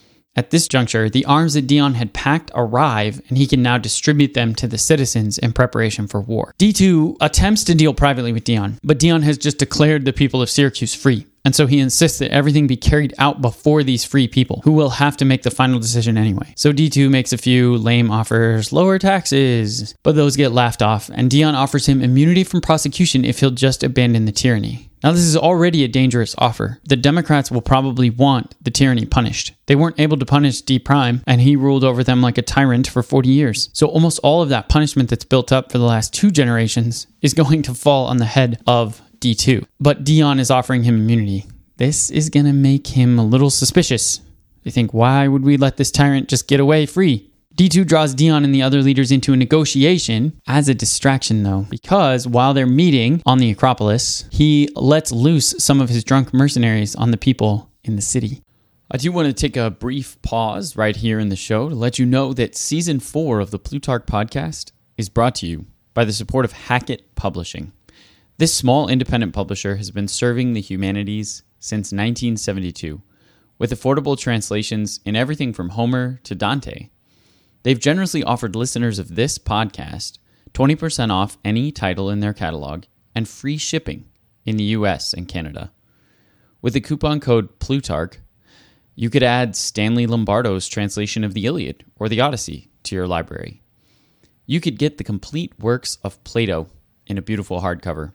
At this juncture, the arms that Dion had packed arrive, and he can now distribute them to the citizens in preparation for war. D2 attempts to deal privately with Dion, but Dion has just declared the people of Syracuse free, and so he insists that everything be carried out before these free people, who will have to make the final decision anyway. So D2 makes a few lame offers, lower taxes, but those get laughed off, and Dion offers him immunity from prosecution if he'll just abandon the tyranny. Now, this is already a dangerous offer. The Democrats will probably want the tyranny punished. They weren't able to punish D Prime, and he ruled over them like a tyrant for 40 years. So almost all of that punishment that's built up for the last 2 generations is going to fall on the head of D2. But Dion is offering him immunity. This is going to make him a little suspicious. They think, why would we let this tyrant just get away free? D2 draws Dion and the other leaders into a negotiation as a distraction, though, because while they're meeting on the Acropolis, he lets loose some of his drunk mercenaries on the people in the city. I do want to take a brief pause right here in the show to let you know that Season 4 of the Plutarch Podcast is brought to you by the support of Hackett Publishing. This small independent publisher has been serving the humanities since 1972, with affordable translations in everything from Homer to Dante. They've generously offered listeners of this podcast 20% off any title in their catalog and free shipping in the US and Canada. With the coupon code Plutarch, you could add Stanley Lombardo's translation of the Iliad or the Odyssey to your library. You could get the complete works of Plato in a beautiful hardcover.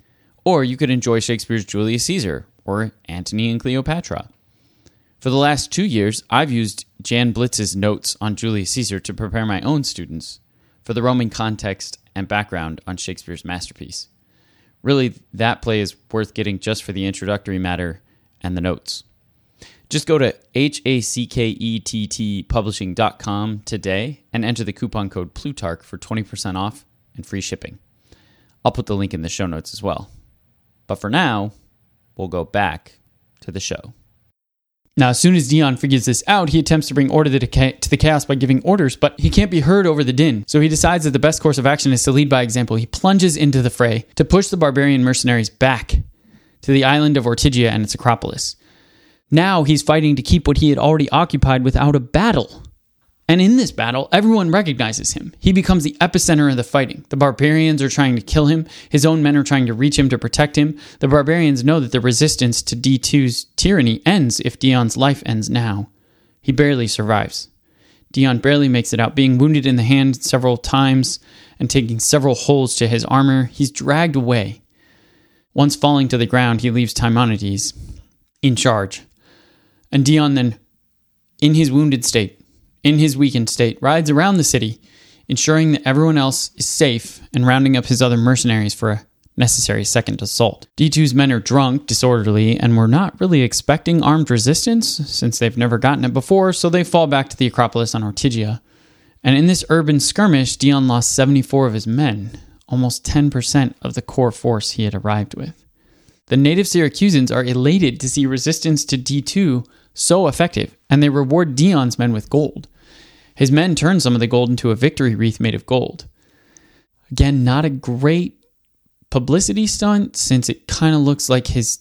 Or you could enjoy Shakespeare's Julius Caesar or Antony and Cleopatra. For the last 2 years, I've used Jan Blitz's notes on Julius Caesar to prepare my own students for the Roman context and background on Shakespeare's masterpiece. Really, that play is worth getting just for the introductory matter and the notes. Just go to HACKETTpublishing.com today and enter the coupon code Plutarch for 20% off and free shipping. I'll put the link in the show notes as well. But for now, we'll go back to the show. Now, as soon as Dion figures this out, he attempts to bring order to the chaos by giving orders, but he can't be heard over the din. So he decides that the best course of action is to lead by example. He plunges into the fray to push the barbarian mercenaries back to the island of Ortygia and its Acropolis. Now he's fighting to keep what he had already occupied without a battle. And in this battle, everyone recognizes him. He becomes the epicenter of the fighting. The barbarians are trying to kill him. His own men are trying to reach him to protect him. The barbarians know that the resistance to D2's tyranny ends if Dion's life ends now. He barely survives. Dion barely makes it out, being wounded in the hand several times and taking several holes to his armor. He's dragged away. Once falling to the ground, he leaves Timonedes in charge. And Dion then, in his wounded state, in his weakened state, rides around the city, ensuring that everyone else is safe and rounding up his other mercenaries for a necessary second assault. D2's men are drunk, disorderly, and were not really expecting armed resistance since they've never gotten it before, so they fall back to the Acropolis on Ortygia. And in this urban skirmish, Dion lost 74 of his men, almost 10% of the core force he had arrived with. The native Syracusans are elated to see resistance to D2 so effective, and they reward Dion's men with gold. His men turn some of the gold into a victory wreath made of gold. Again, not a great publicity stunt, since it kind of looks like his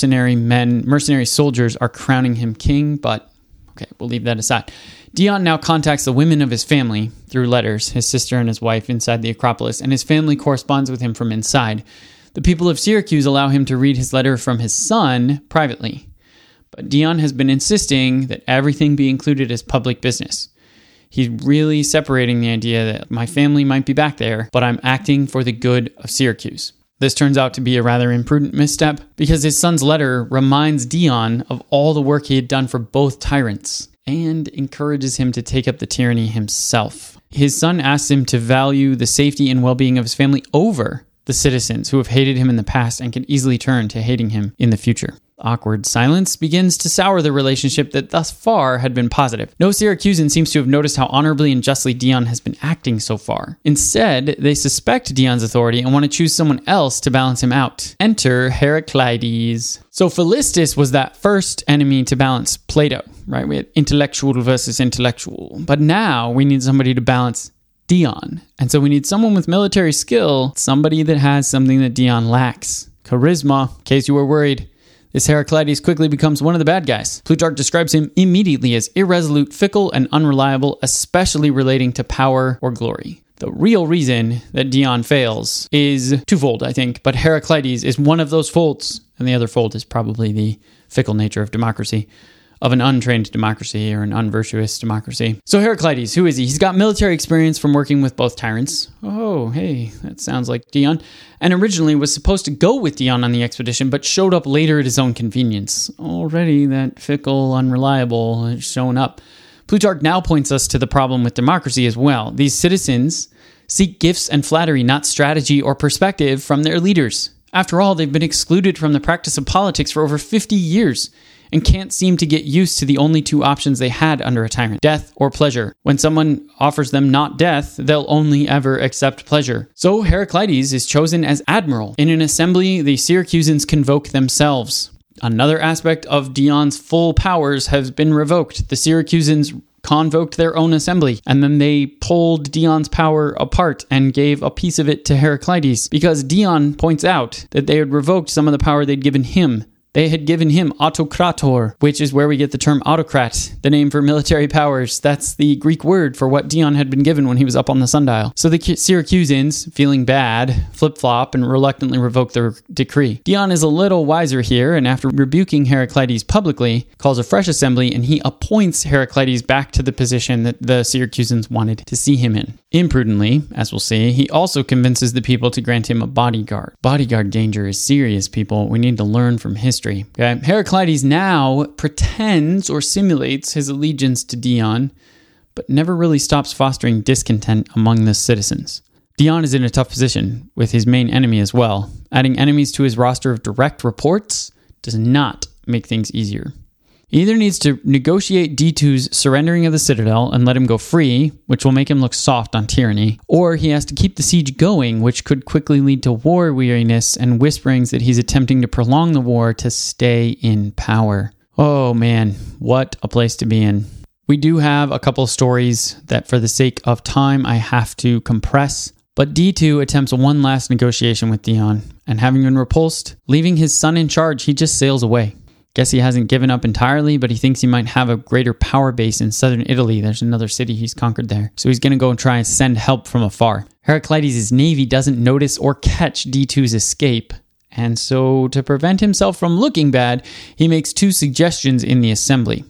mercenary soldiers are crowning him king, but okay, we'll leave that aside. Dion now contacts the women of his family through letters, his sister and his wife inside the Acropolis, and his family corresponds with him from inside. The people of Syracuse allow him to read his letter from his son privately, but Dion has been insisting that everything be included as public business. He's really separating the idea that my family might be back there, but I'm acting for the good of Syracuse. This turns out to be a rather imprudent misstep because his son's letter reminds Dion of all the work he had done for both tyrants and encourages him to take up the tyranny himself. His son asks him to value the safety and well-being of his family over the citizens who have hated him in the past and can easily turn to hating him in the future. Awkward silence begins to sour the relationship that thus far had been positive. No Syracusan seems to have noticed how honorably and justly Dion has been acting so far. Instead, they suspect Dion's authority and want to choose someone else to balance him out. Enter Heraclides. So Philistus was that first enemy to balance Plato, right? We had intellectual versus intellectual. But now we need somebody to balance Dion. And so we need someone with military skill, somebody that has something that Dion lacks. Charisma, in case you were worried. This Heraclides quickly becomes one of the bad guys. Plutarch describes him immediately as irresolute, fickle, and unreliable, especially relating to power or glory. The real reason that Dion fails is twofold, I think, but Heraclides is one of those folds, and the other fold is probably the fickle nature of democracy, of an untrained democracy or an unvirtuous democracy. So Heraclides, who is he? He's got military experience from working with both tyrants. Oh, hey, that sounds like Dion. And originally was supposed to go with Dion on the expedition, but showed up later at his own convenience. Already that fickle, unreliable is showing up. Plutarch now points us to the problem with democracy as well. These citizens seek gifts and flattery, not strategy or perspective from their leaders. After all, they've been excluded from the practice of politics for over 50 years. And can't seem to get used to the only two options they had under a tyrant, death or pleasure. When someone offers them not death, they'll only ever accept pleasure. So Heraclides is chosen as admiral. In an assembly, the Syracusans convoke themselves. Another aspect of Dion's full powers has been revoked. The Syracusans convoked their own assembly, and then they pulled Dion's power apart and gave a piece of it to Heraclides, because Dion points out that they had revoked some of the power they'd given him. They had given him autokrator, which is where we get the term autocrat, the name for military powers. That's the Greek word for what Dion had been given when he was up on the sundial. So the Syracusans, feeling bad, flip-flop and reluctantly revoke their decree. Dion is a little wiser here, and after rebuking Heraclides publicly, calls a fresh assembly, and he appoints Heraclides back to the position that the Syracusans wanted to see him in. Imprudently, as we'll see, he also convinces the people to grant him a bodyguard. Bodyguard danger is serious, people. We need to learn from history. Okay? Heraclides now pretends or simulates his allegiance to Dion, but never really stops fostering discontent among the citizens. Dion is in a tough position with his main enemy as well. Adding enemies to his roster of direct reports does not make things easier. He either needs to negotiate D2's surrendering of the citadel and let him go free, which will make him look soft on tyranny, or he has to keep the siege going, which could quickly lead to war weariness and whisperings that he's attempting to prolong the war to stay in power. Oh man, what a place to be in. We do have a couple of stories that for the sake of time I have to compress, but D2 attempts one last negotiation with Dion, and having been repulsed, leaving his son in charge, he just sails away. Guess he hasn't given up entirely, but he thinks he might have a greater power base in southern Italy. There's another city he's conquered there. So he's going to go and try and send help from afar. Heraclides' navy doesn't notice or catch D2's escape. And so to prevent himself from looking bad, he makes two suggestions in the assembly.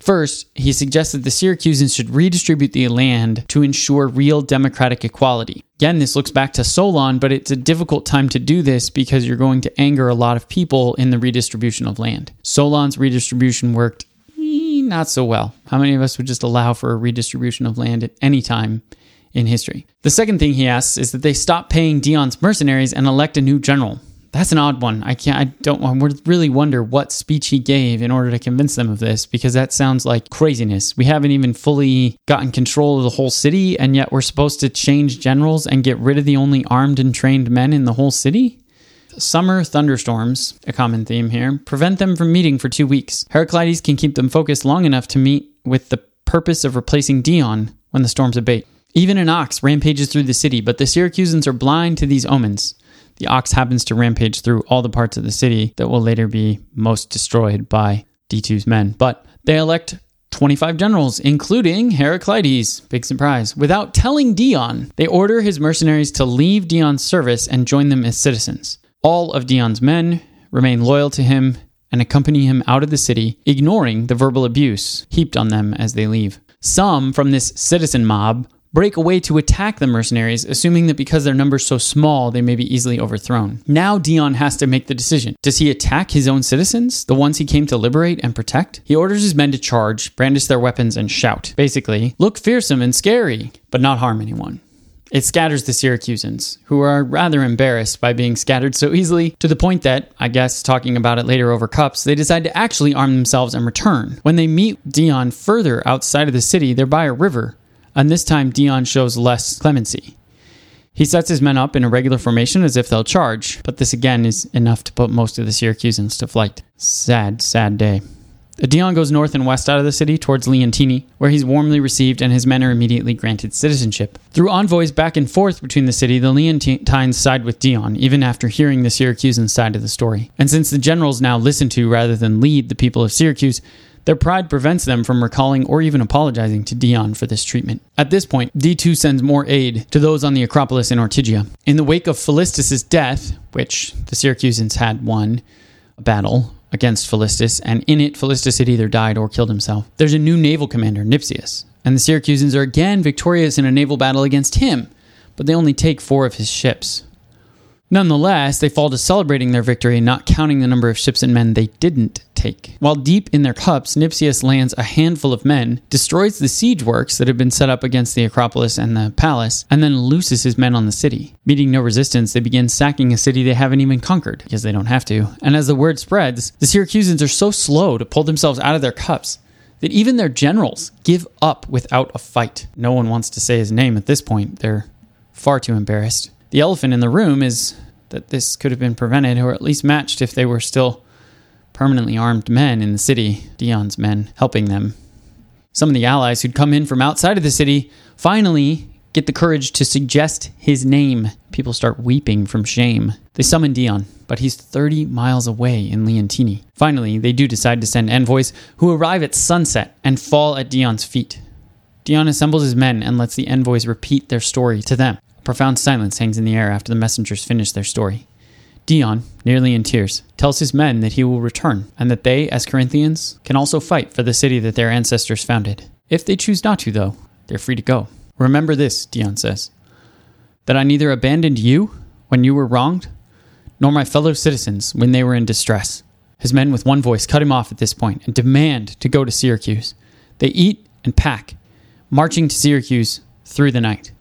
First, he suggests that the Syracusans should redistribute the land to ensure real democratic equality. Again, this looks back to Solon, but it's a difficult time to do this because you're going to anger a lot of people in the redistribution of land. Solon's redistribution worked not so well. How many of us would just allow for a redistribution of land at any time in history? The second thing he asks is that they stop paying Dion's mercenaries and elect a new general. That's an odd one. I would really wonder what speech he gave in order to convince them of this, because that sounds like craziness. We haven't even fully gotten control of the whole city, and yet we're supposed to change generals and get rid of the only armed and trained men in the whole city? Summer thunderstorms, a common theme here, prevent them from meeting for 2 weeks. Heraclides can keep them focused long enough to meet with the purpose of replacing Dion when the storms abate. Even an ox rampages through the city, but the Syracusans are blind to these omens. The ox happens to rampage through all the parts of the city that will later be most destroyed by D2's men. But they elect 25 generals, including Heraclides. Big surprise. Without telling Dion, they order his mercenaries to leave Dion's service and join them as citizens. All of Dion's men remain loyal to him and accompany him out of the city, ignoring the verbal abuse heaped on them as they leave. Some from this citizen mob break away to attack the mercenaries, assuming that because their numbers so small, they may be easily overthrown. Now Dion has to make the decision. Does he attack his own citizens, the ones he came to liberate and protect? He orders his men to charge, brandish their weapons, and shout. Basically, look fearsome and scary, but not harm anyone. It scatters the Syracusans, who are rather embarrassed by being scattered so easily, to the point that, I guess talking about it later over cups, they decide to actually arm themselves and return. When they meet Dion further outside of the city, they're by a river, and this time Dion shows less clemency. He sets his men up in a regular formation as if they'll charge, but this again is enough to put most of the Syracusans to flight. Sad, sad day. Dion goes north and west out of the city towards Leontini, where he's warmly received and his men are immediately granted citizenship. Through envoys back and forth between the city, the Leontines side with Dion, even after hearing the Syracusan side of the story. And since the generals now listen to rather than lead the people of Syracuse, their pride prevents them from recalling or even apologizing to Dion for this treatment. At this point, D2 sends more aid to those on the Acropolis in Ortygia. In the wake of Philistus' death, which the Syracusans had won a battle against Philistus, and in it, Philistus had either died or killed himself, there's a new naval commander, Nypsius, and the Syracusans are again victorious in a naval battle against him, but they only take 4 of his ships. Nonetheless, they fall to celebrating their victory, not counting the number of ships and men they didn't take. While deep in their cups, Nypsius lands a handful of men, destroys the siege works that had been set up against the Acropolis and the palace, and then looses his men on the city. Meeting no resistance, they begin sacking a city they haven't even conquered, because they don't have to. And as the word spreads, the Syracusans are so slow to pull themselves out of their cups that even their generals give up without a fight. No one wants to say his name at this point. They're far too embarrassed. The elephant in the room is that this could have been prevented, or at least matched if they were still permanently armed men in the city, Dion's men helping them. Some of the allies who'd come in from outside of the city finally get the courage to suggest his name. People start weeping from shame. They summon Dion, but he's 30 miles away in Leontini. Finally, they do decide to send envoys who arrive at sunset and fall at Dion's feet. Dion assembles his men and lets the envoys repeat their story to them. A profound silence hangs in the air after the messengers finish their story. Dion, nearly in tears, tells his men that he will return, and that they, as Corinthians, can also fight for the city that their ancestors founded. If they choose not to, though, they're free to go. Remember this, Dion says, that I neither abandoned you when you were wronged, nor my fellow citizens when they were in distress. His men with one voice cut him off at this point and demand to go to Syracuse. They eat and pack, marching to Syracuse through the night.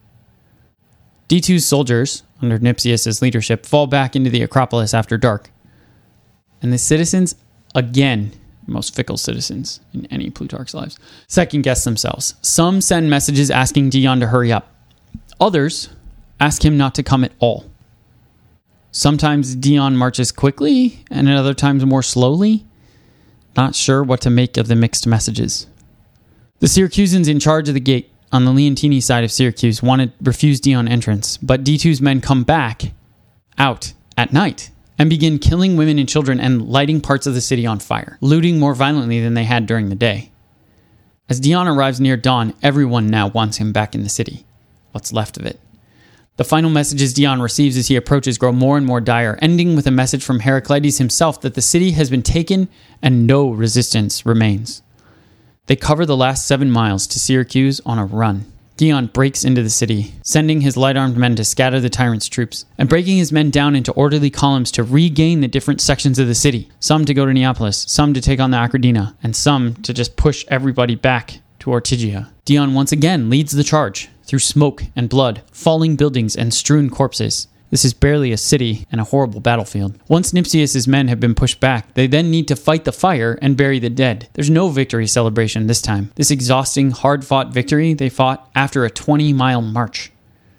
D2's soldiers, under Nypsius' leadership, fall back into the Acropolis after dark. And the citizens, again, most fickle citizens in any Plutarch's lives, second-guess themselves. Some send messages asking Dion to hurry up. Others ask him not to come at all. Sometimes Dion marches quickly, and at other times more slowly. Not sure what to make of the mixed messages. The Syracusans in charge of the gate on the Leontini side of Syracuse refused Dion entrance, but D2's men come back out at night and begin killing women and children and lighting parts of the city on fire, looting more violently than they had during the day. As Dion arrives near dawn, everyone now wants him back in the city, what's left of it. The final messages Dion receives as he approaches grow more and more dire, ending with a message from Heraclides himself that the city has been taken and no resistance remains. They cover the last 7 miles to Syracuse on a run. Dion breaks into the city, sending his light-armed men to scatter the tyrant's troops, and breaking his men down into orderly columns to regain the different sections of the city, some to go to Neapolis, some to take on the Achradina, and some to just push everybody back to Ortygia. Dion once again leads the charge, through smoke and blood, falling buildings and strewn corpses. This is barely a city and a horrible battlefield. Once Nypsius' men have been pushed back, they then need to fight the fire and bury the dead. There's no victory celebration this time. This exhausting, hard-fought victory they fought after a 20-mile march.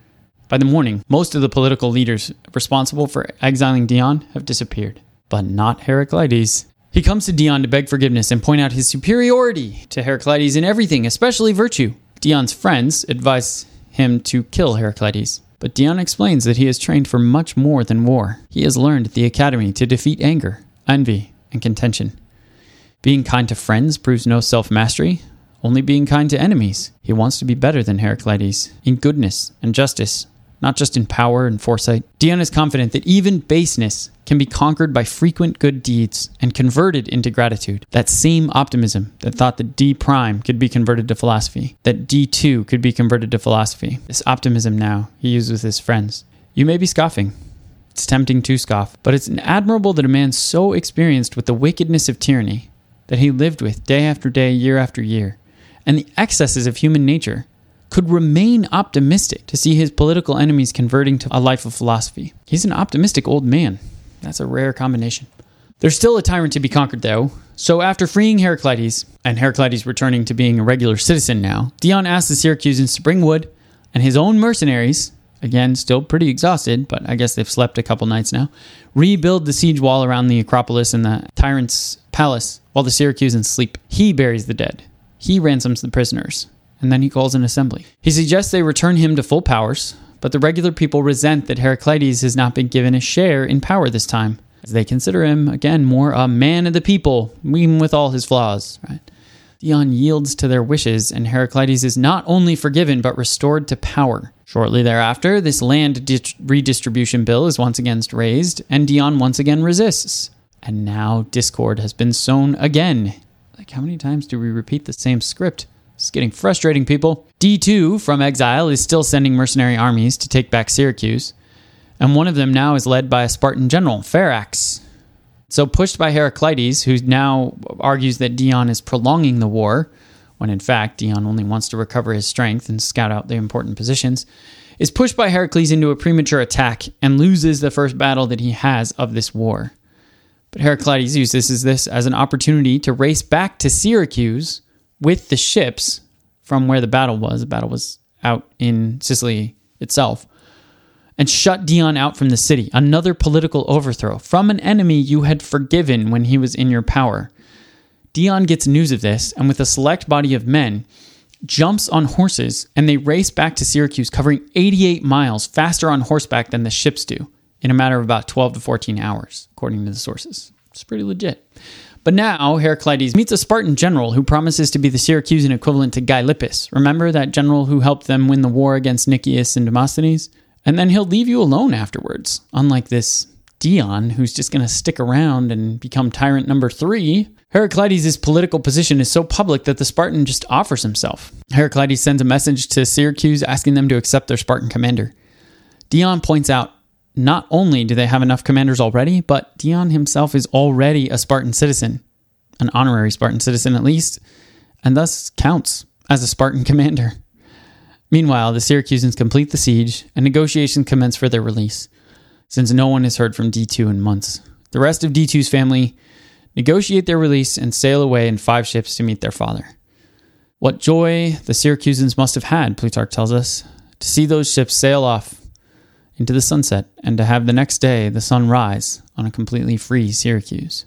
By the morning, most of the political leaders responsible for exiling Dion have disappeared. But not Heraclides. He comes to Dion to beg forgiveness and point out his superiority to Heraclides in everything, especially virtue. Dion's friends advise him to kill Heraclides. But Dion explains that he has trained for much more than war. He has learned at the academy to defeat anger, envy, and contention. Being kind to friends proves no self-mastery, only being kind to enemies. He wants to be better than Heraclides in goodness and justice, not just in power and foresight. Dion is confident that even baseness can be conquered by frequent good deeds and converted into gratitude. That same optimism that thought that D' could be converted to philosophy, that D2 could be converted to philosophy. This optimism now he uses with his friends. You may be scoffing. It's tempting to scoff, but it's admirable that a man so experienced with the wickedness of tyranny that he lived with day after day, year after year, and the excesses of human nature could remain optimistic to see his political enemies converting to a life of philosophy. He's an optimistic old man. That's a rare combination. There's still a tyrant to be conquered, though. So after freeing Heraclides, and Heraclides returning to being a regular citizen now, Dion asks the Syracusans to bring wood, and his own mercenaries, again, still pretty exhausted, but I guess they've slept a couple nights now, rebuild the siege wall around the Acropolis and the tyrant's palace while the Syracusans sleep. He buries the dead. He ransoms the prisoners. And then he calls an assembly. He suggests they return him to full powers, but the regular people resent that Heraclides has not been given a share in power this time, as they consider him, again, more a man of the people, even with all his flaws. Right? Dion yields to their wishes, and Heraclides is not only forgiven, but restored to power. Shortly thereafter, this land redistribution bill is once again raised, and Dion once again resists. And now discord has been sown again. Like, how many times do we repeat the same script? It's getting frustrating, people. D2 from exile is still sending mercenary armies to take back Syracuse, and one of them now is led by a Spartan general, Pharax. So pushed by Heraclides, who now argues that Dion is prolonging the war, when in fact Dion only wants to recover his strength and scout out the important positions, is pushed by Heracles into a premature attack and loses the first battle that he has of this war. But Heraclides uses this as an opportunity to race back to Syracuse with the ships from where the battle was. The battle was out in Sicily itself. And shut Dion out from the city. Another political overthrow from an enemy you had forgiven when he was in your power. Dion gets news of this, and with a select body of men, jumps on horses, and they race back to Syracuse, covering 88 miles faster on horseback than the ships do, in a matter of about 12 to 14 hours, according to the sources. It's pretty legit. But now, Heraclides meets a Spartan general who promises to be the Syracusan equivalent to Gylippus. Remember that general who helped them win the war against Nicias and Demosthenes? And then he'll leave you alone afterwards, unlike this Dion, who's just going to stick around and become tyrant number 3. Heraclides' political position is so public that the Spartan just offers himself. Heraclides sends a message to Syracuse asking them to accept their Spartan commander. Dion points out, not only do they have enough commanders already, but Dion himself is already a Spartan citizen, an honorary Spartan citizen at least, and thus counts as a Spartan commander. Meanwhile, the Syracusans complete the siege, and negotiations commence for their release, since no one has heard from D2 in months. The rest of D2's family negotiate their release and sail away in 5 ships to meet their father. What joy the Syracusans must have had, Plutarch tells us, to see those ships sail off into the sunset, and to have the next day the sun rise on a completely free Syracuse.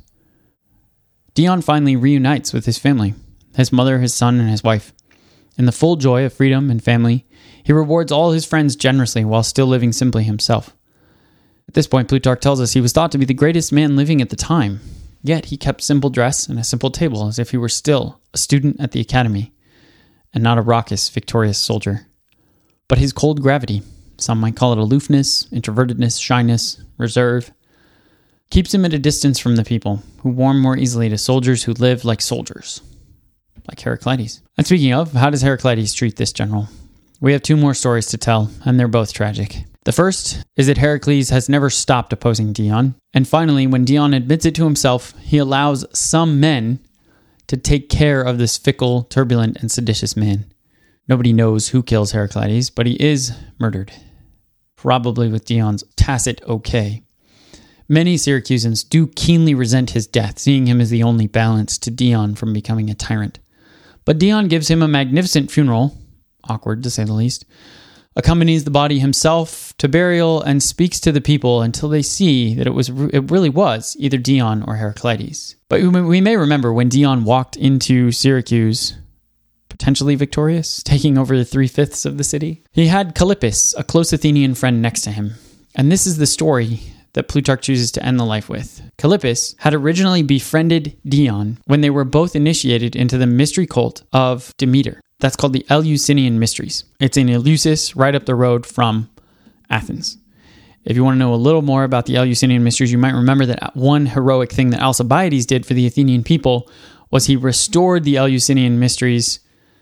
Dion finally reunites with his family, his mother, his son, and his wife. In the full joy of freedom and family, he rewards all his friends generously while still living simply himself. At this point, Plutarch tells us he was thought to be the greatest man living at the time, yet he kept simple dress and a simple table as if he were still a student at the academy, and not a raucous, victorious soldier. But his cold gravity, some might call it aloofness, introvertedness, shyness, reserve, keeps him at a distance from the people, who warm more easily to soldiers who live like soldiers. like Heraclides. And speaking of, how does Heraclides treat this general? We have 2 more stories to tell, and they're both tragic. The first is that Heracles has never stopped opposing Dion. And finally, when Dion admits it to himself, he allows some men to take care of this fickle, turbulent, and seditious man. Nobody knows who kills Heraclides, but he is murdered, probably with Dion's tacit okay. Many Syracusans do keenly resent his death, seeing him as the only balance to Dion from becoming a tyrant. But Dion gives him a magnificent funeral, awkward to say the least, accompanies the body himself to burial, and speaks to the people until they see that it really was either Dion or Heraclides. But we may remember when Dion walked into Syracuse, potentially victorious, taking over 3/5 of the city, he had Callippus, a close Athenian friend, next to him. And this is the story that Plutarch chooses to end the life with. Callippus had originally befriended Dion when they were both initiated into the mystery cult of Demeter. That's called the Eleusinian Mysteries. It's in Eleusis, right up the road from Athens. If you want to know a little more about the Eleusinian Mysteries, you might remember that one heroic thing that Alcibiades did for the Athenian people was he restored the Eleusinian Mysteries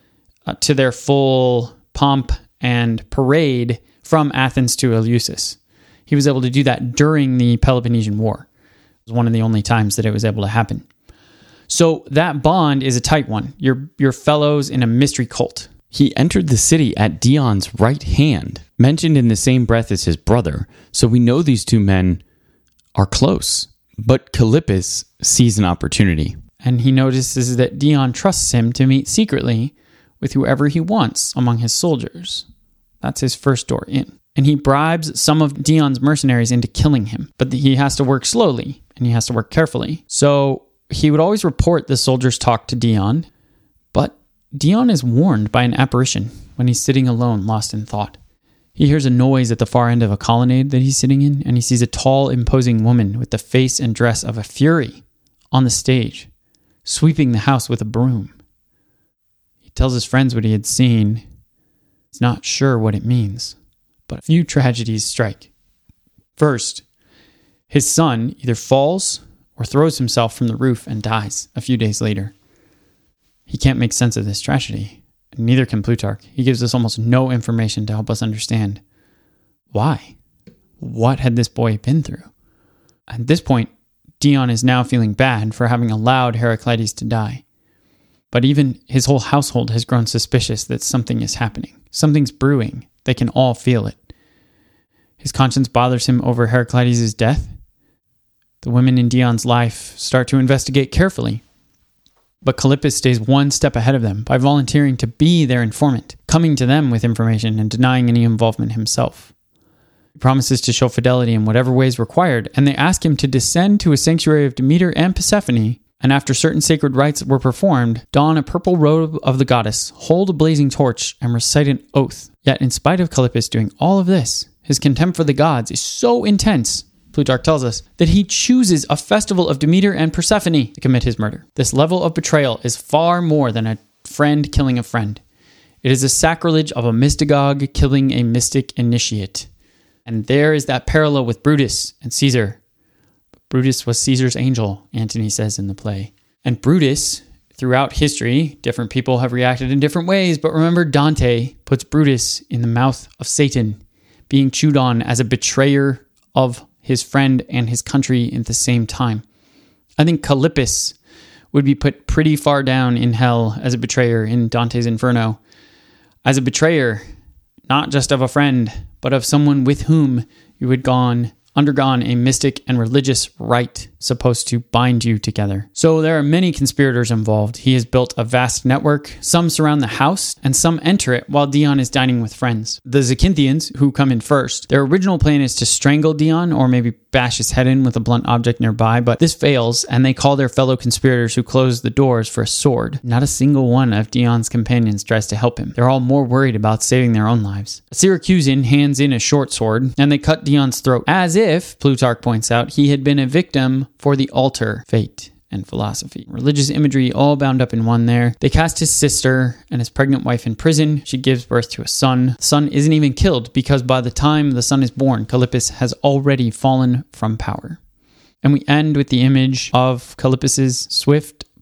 to their full pomp and parade from Athens to Eleusis. He was able to do that during the Peloponnesian War. It was one of the only times that it was able to happen. So that bond is a tight one. You're fellows in a mystery cult. He entered the city at Dion's right hand, mentioned in the same breath as his brother, so we know these 2 men are close. But Callippus sees an opportunity. And he notices that Dion trusts him to meet secretly with whoever he wants among his soldiers. That's his first door in. And he bribes some of Dion's mercenaries into killing him. But he has to work slowly, and he has to work carefully. So he would always report the soldiers' talk to Dion, but Dion is warned by an apparition when he's sitting alone, lost in thought. He hears a noise at the far end of a colonnade that he's sitting in, and he sees a tall, imposing woman with the face and dress of a fury on the stage, sweeping the house with a broom. He tells his friends what he had seen. He's not sure what it means. But a few tragedies strike. First, his son either falls or throws himself from the roof and dies a few days later. He can't make sense of this tragedy, and neither can Plutarch. He gives us almost no information to help us understand why. What had this boy been through? At this point, Dion is now feeling bad for having allowed Heraclides to die. But even his whole household has grown suspicious that something is happening. Something's brewing. They can all feel it. His conscience bothers him over Heraclides' death. The women in Dion's life start to investigate carefully. But Callippus stays one step ahead of them by volunteering to be their informant, coming to them with information and denying any involvement himself. He promises to show fidelity in whatever ways required, and they ask him to descend to a sanctuary of Demeter and Persephone, and after certain sacred rites were performed, don a purple robe of the goddess, hold a blazing torch, and recite an oath. Yet in spite of Callippus doing all of this, his contempt for the gods is so intense, Plutarch tells us, that he chooses a festival of Demeter and Persephone to commit his murder. This level of betrayal is far more than a friend killing a friend. It is a sacrilege of a mystagogue killing a mystic initiate. And there is that parallel with Brutus and Caesar. Brutus was Caesar's angel, Antony says in the play. And Brutus, throughout history, different people have reacted in different ways, but remember Dante puts Brutus in the mouth of Satan, being chewed on as a betrayer of his friend and his country at the same time. I think Callippus would be put pretty far down in hell as a betrayer in Dante's Inferno. As a betrayer, not just of a friend, but of someone with whom you had undergone a mystic and religious rite supposed to bind you together. So there are many conspirators involved. He has built a vast network. Some surround the house, and some enter it while Dion is dining with friends. The Zacinthians, who come in first, their original plan is to strangle Dion or maybe bash his head in with a blunt object nearby, but this fails, and they call their fellow conspirators who close the doors for a sword. Not a single one of Dion's companions tries to help him. They're all more worried about saving their own lives. A Syracusan hands in a short sword, and they cut Dion's throat, as if, Plutarch points out, he had been a victim for the altar, fate, and philosophy. Religious imagery all bound up in one there. They cast his sister and his pregnant wife in prison. She gives birth to a son. The son isn't even killed because by the time the son is born, Callippus has already fallen from power. And we end with the image of Callippus's swift,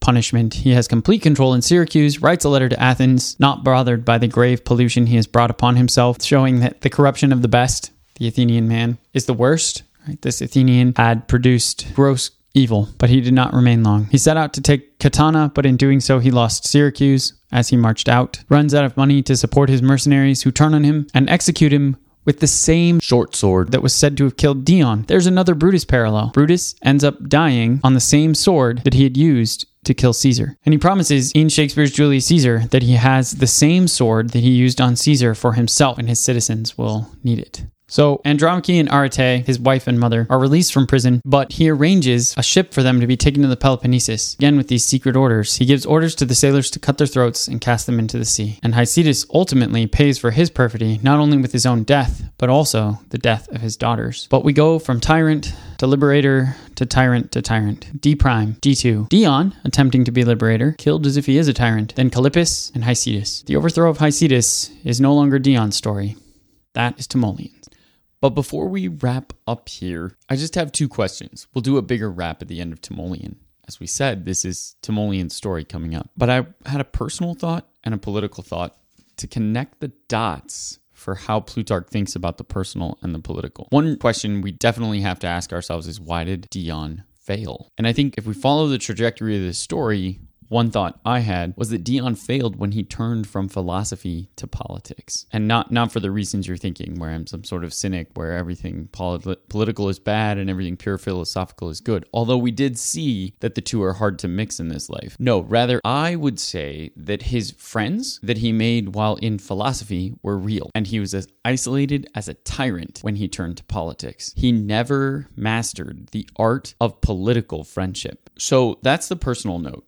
punishment. He has complete control in Syracuse, writes a letter to Athens, not bothered by the grave pollution he has brought upon himself, showing that the corruption of the best, the Athenian man, is the worst. Right? This Athenian had produced gross evil, but he did not remain long. He set out to take Catana, but in doing so he lost Syracuse as he marched out, runs out of money to support his mercenaries who turn on him and execute him with the same short sword that was said to have killed Dion. There's another Brutus parallel. Brutus ends up dying on the same sword that he had used to kill Caesar. And he promises in Shakespeare's Julius Caesar that he has the same sword that he used on Caesar for himself, and his citizens will need it. So Andromache and Arete, his wife and mother, are released from prison, but he arranges a ship for them to be taken to the Peloponnesus. Again, with these secret orders, he gives orders to the sailors to cut their throats and cast them into the sea. And Hycetus ultimately pays for his perfidy, not only with his own death, but also the death of his daughters. But we go from tyrant to liberator to tyrant to tyrant. D prime, D2. Dion, attempting to be liberator, killed as if he is a tyrant. Then Callippus and Hycetus. The overthrow of Hycetus is no longer Dion's story. That is Timoleon's. But before we wrap up here, I just have two questions. We'll do a bigger wrap at the end of Timoleon. As we said, this is Timoleon's story coming up. But I had a personal thought and a political thought to connect the dots for how Plutarch thinks about the personal and the political. One question we definitely have to ask ourselves is, why did Dion fail? And I think if we follow the trajectory of this story, one thought I had was that Dion failed when he turned from philosophy to politics. And not for the reasons you're thinking, where I'm some sort of cynic, where everything political is bad and everything pure philosophical is good. Although we did see that the two are hard to mix in this life. No, rather, I would say that his friends that he made while in philosophy were real. And he was as isolated as a tyrant when he turned to politics. He never mastered the art of political friendship. So that's the personal note.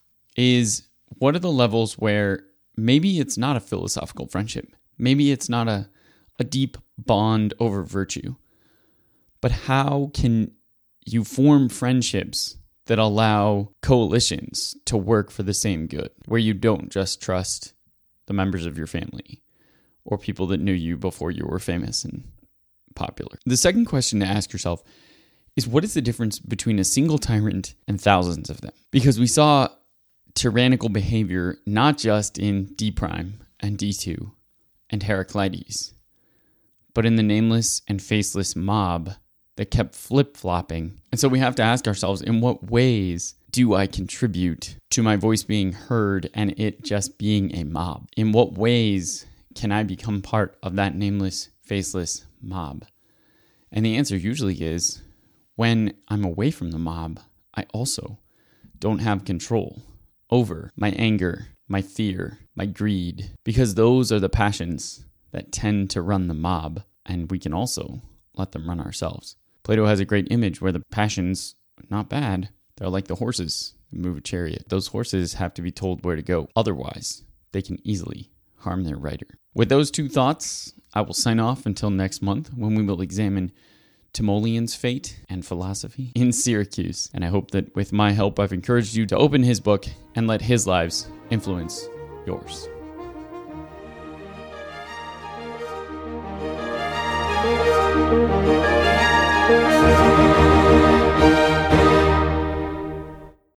Is what are the levels where maybe it's not a philosophical friendship, maybe it's not a deep bond over virtue, but how can you form friendships that allow coalitions to work for the same good, where you don't just trust the members of your family or people that knew you before you were famous and popular? The second question to ask yourself is, what is the difference between a single tyrant and thousands of them? Because we saw tyrannical behavior not just in D prime and D2 and Heraclides, but in the nameless and faceless mob that kept flip-flopping. And so we have to ask ourselves, in what ways do I contribute to my voice being heard and it just being a mob? In what ways can I become part of that nameless, faceless mob? And the answer usually is, when I'm away from the mob, I also don't have control over my anger, my fear, my greed, because those are the passions that tend to run the mob, and we can also let them run ourselves. Plato has a great image where the passions, not bad, they're like the horses that move a chariot. Those horses have to be told where to go. Otherwise, they can easily harm their rider. With those two thoughts, I will sign off until next month, when we will examine Timoleon's fate and philosophy in Syracuse. And I hope that with my help, I've encouraged you to open his book and let his lives influence yours. Thank you.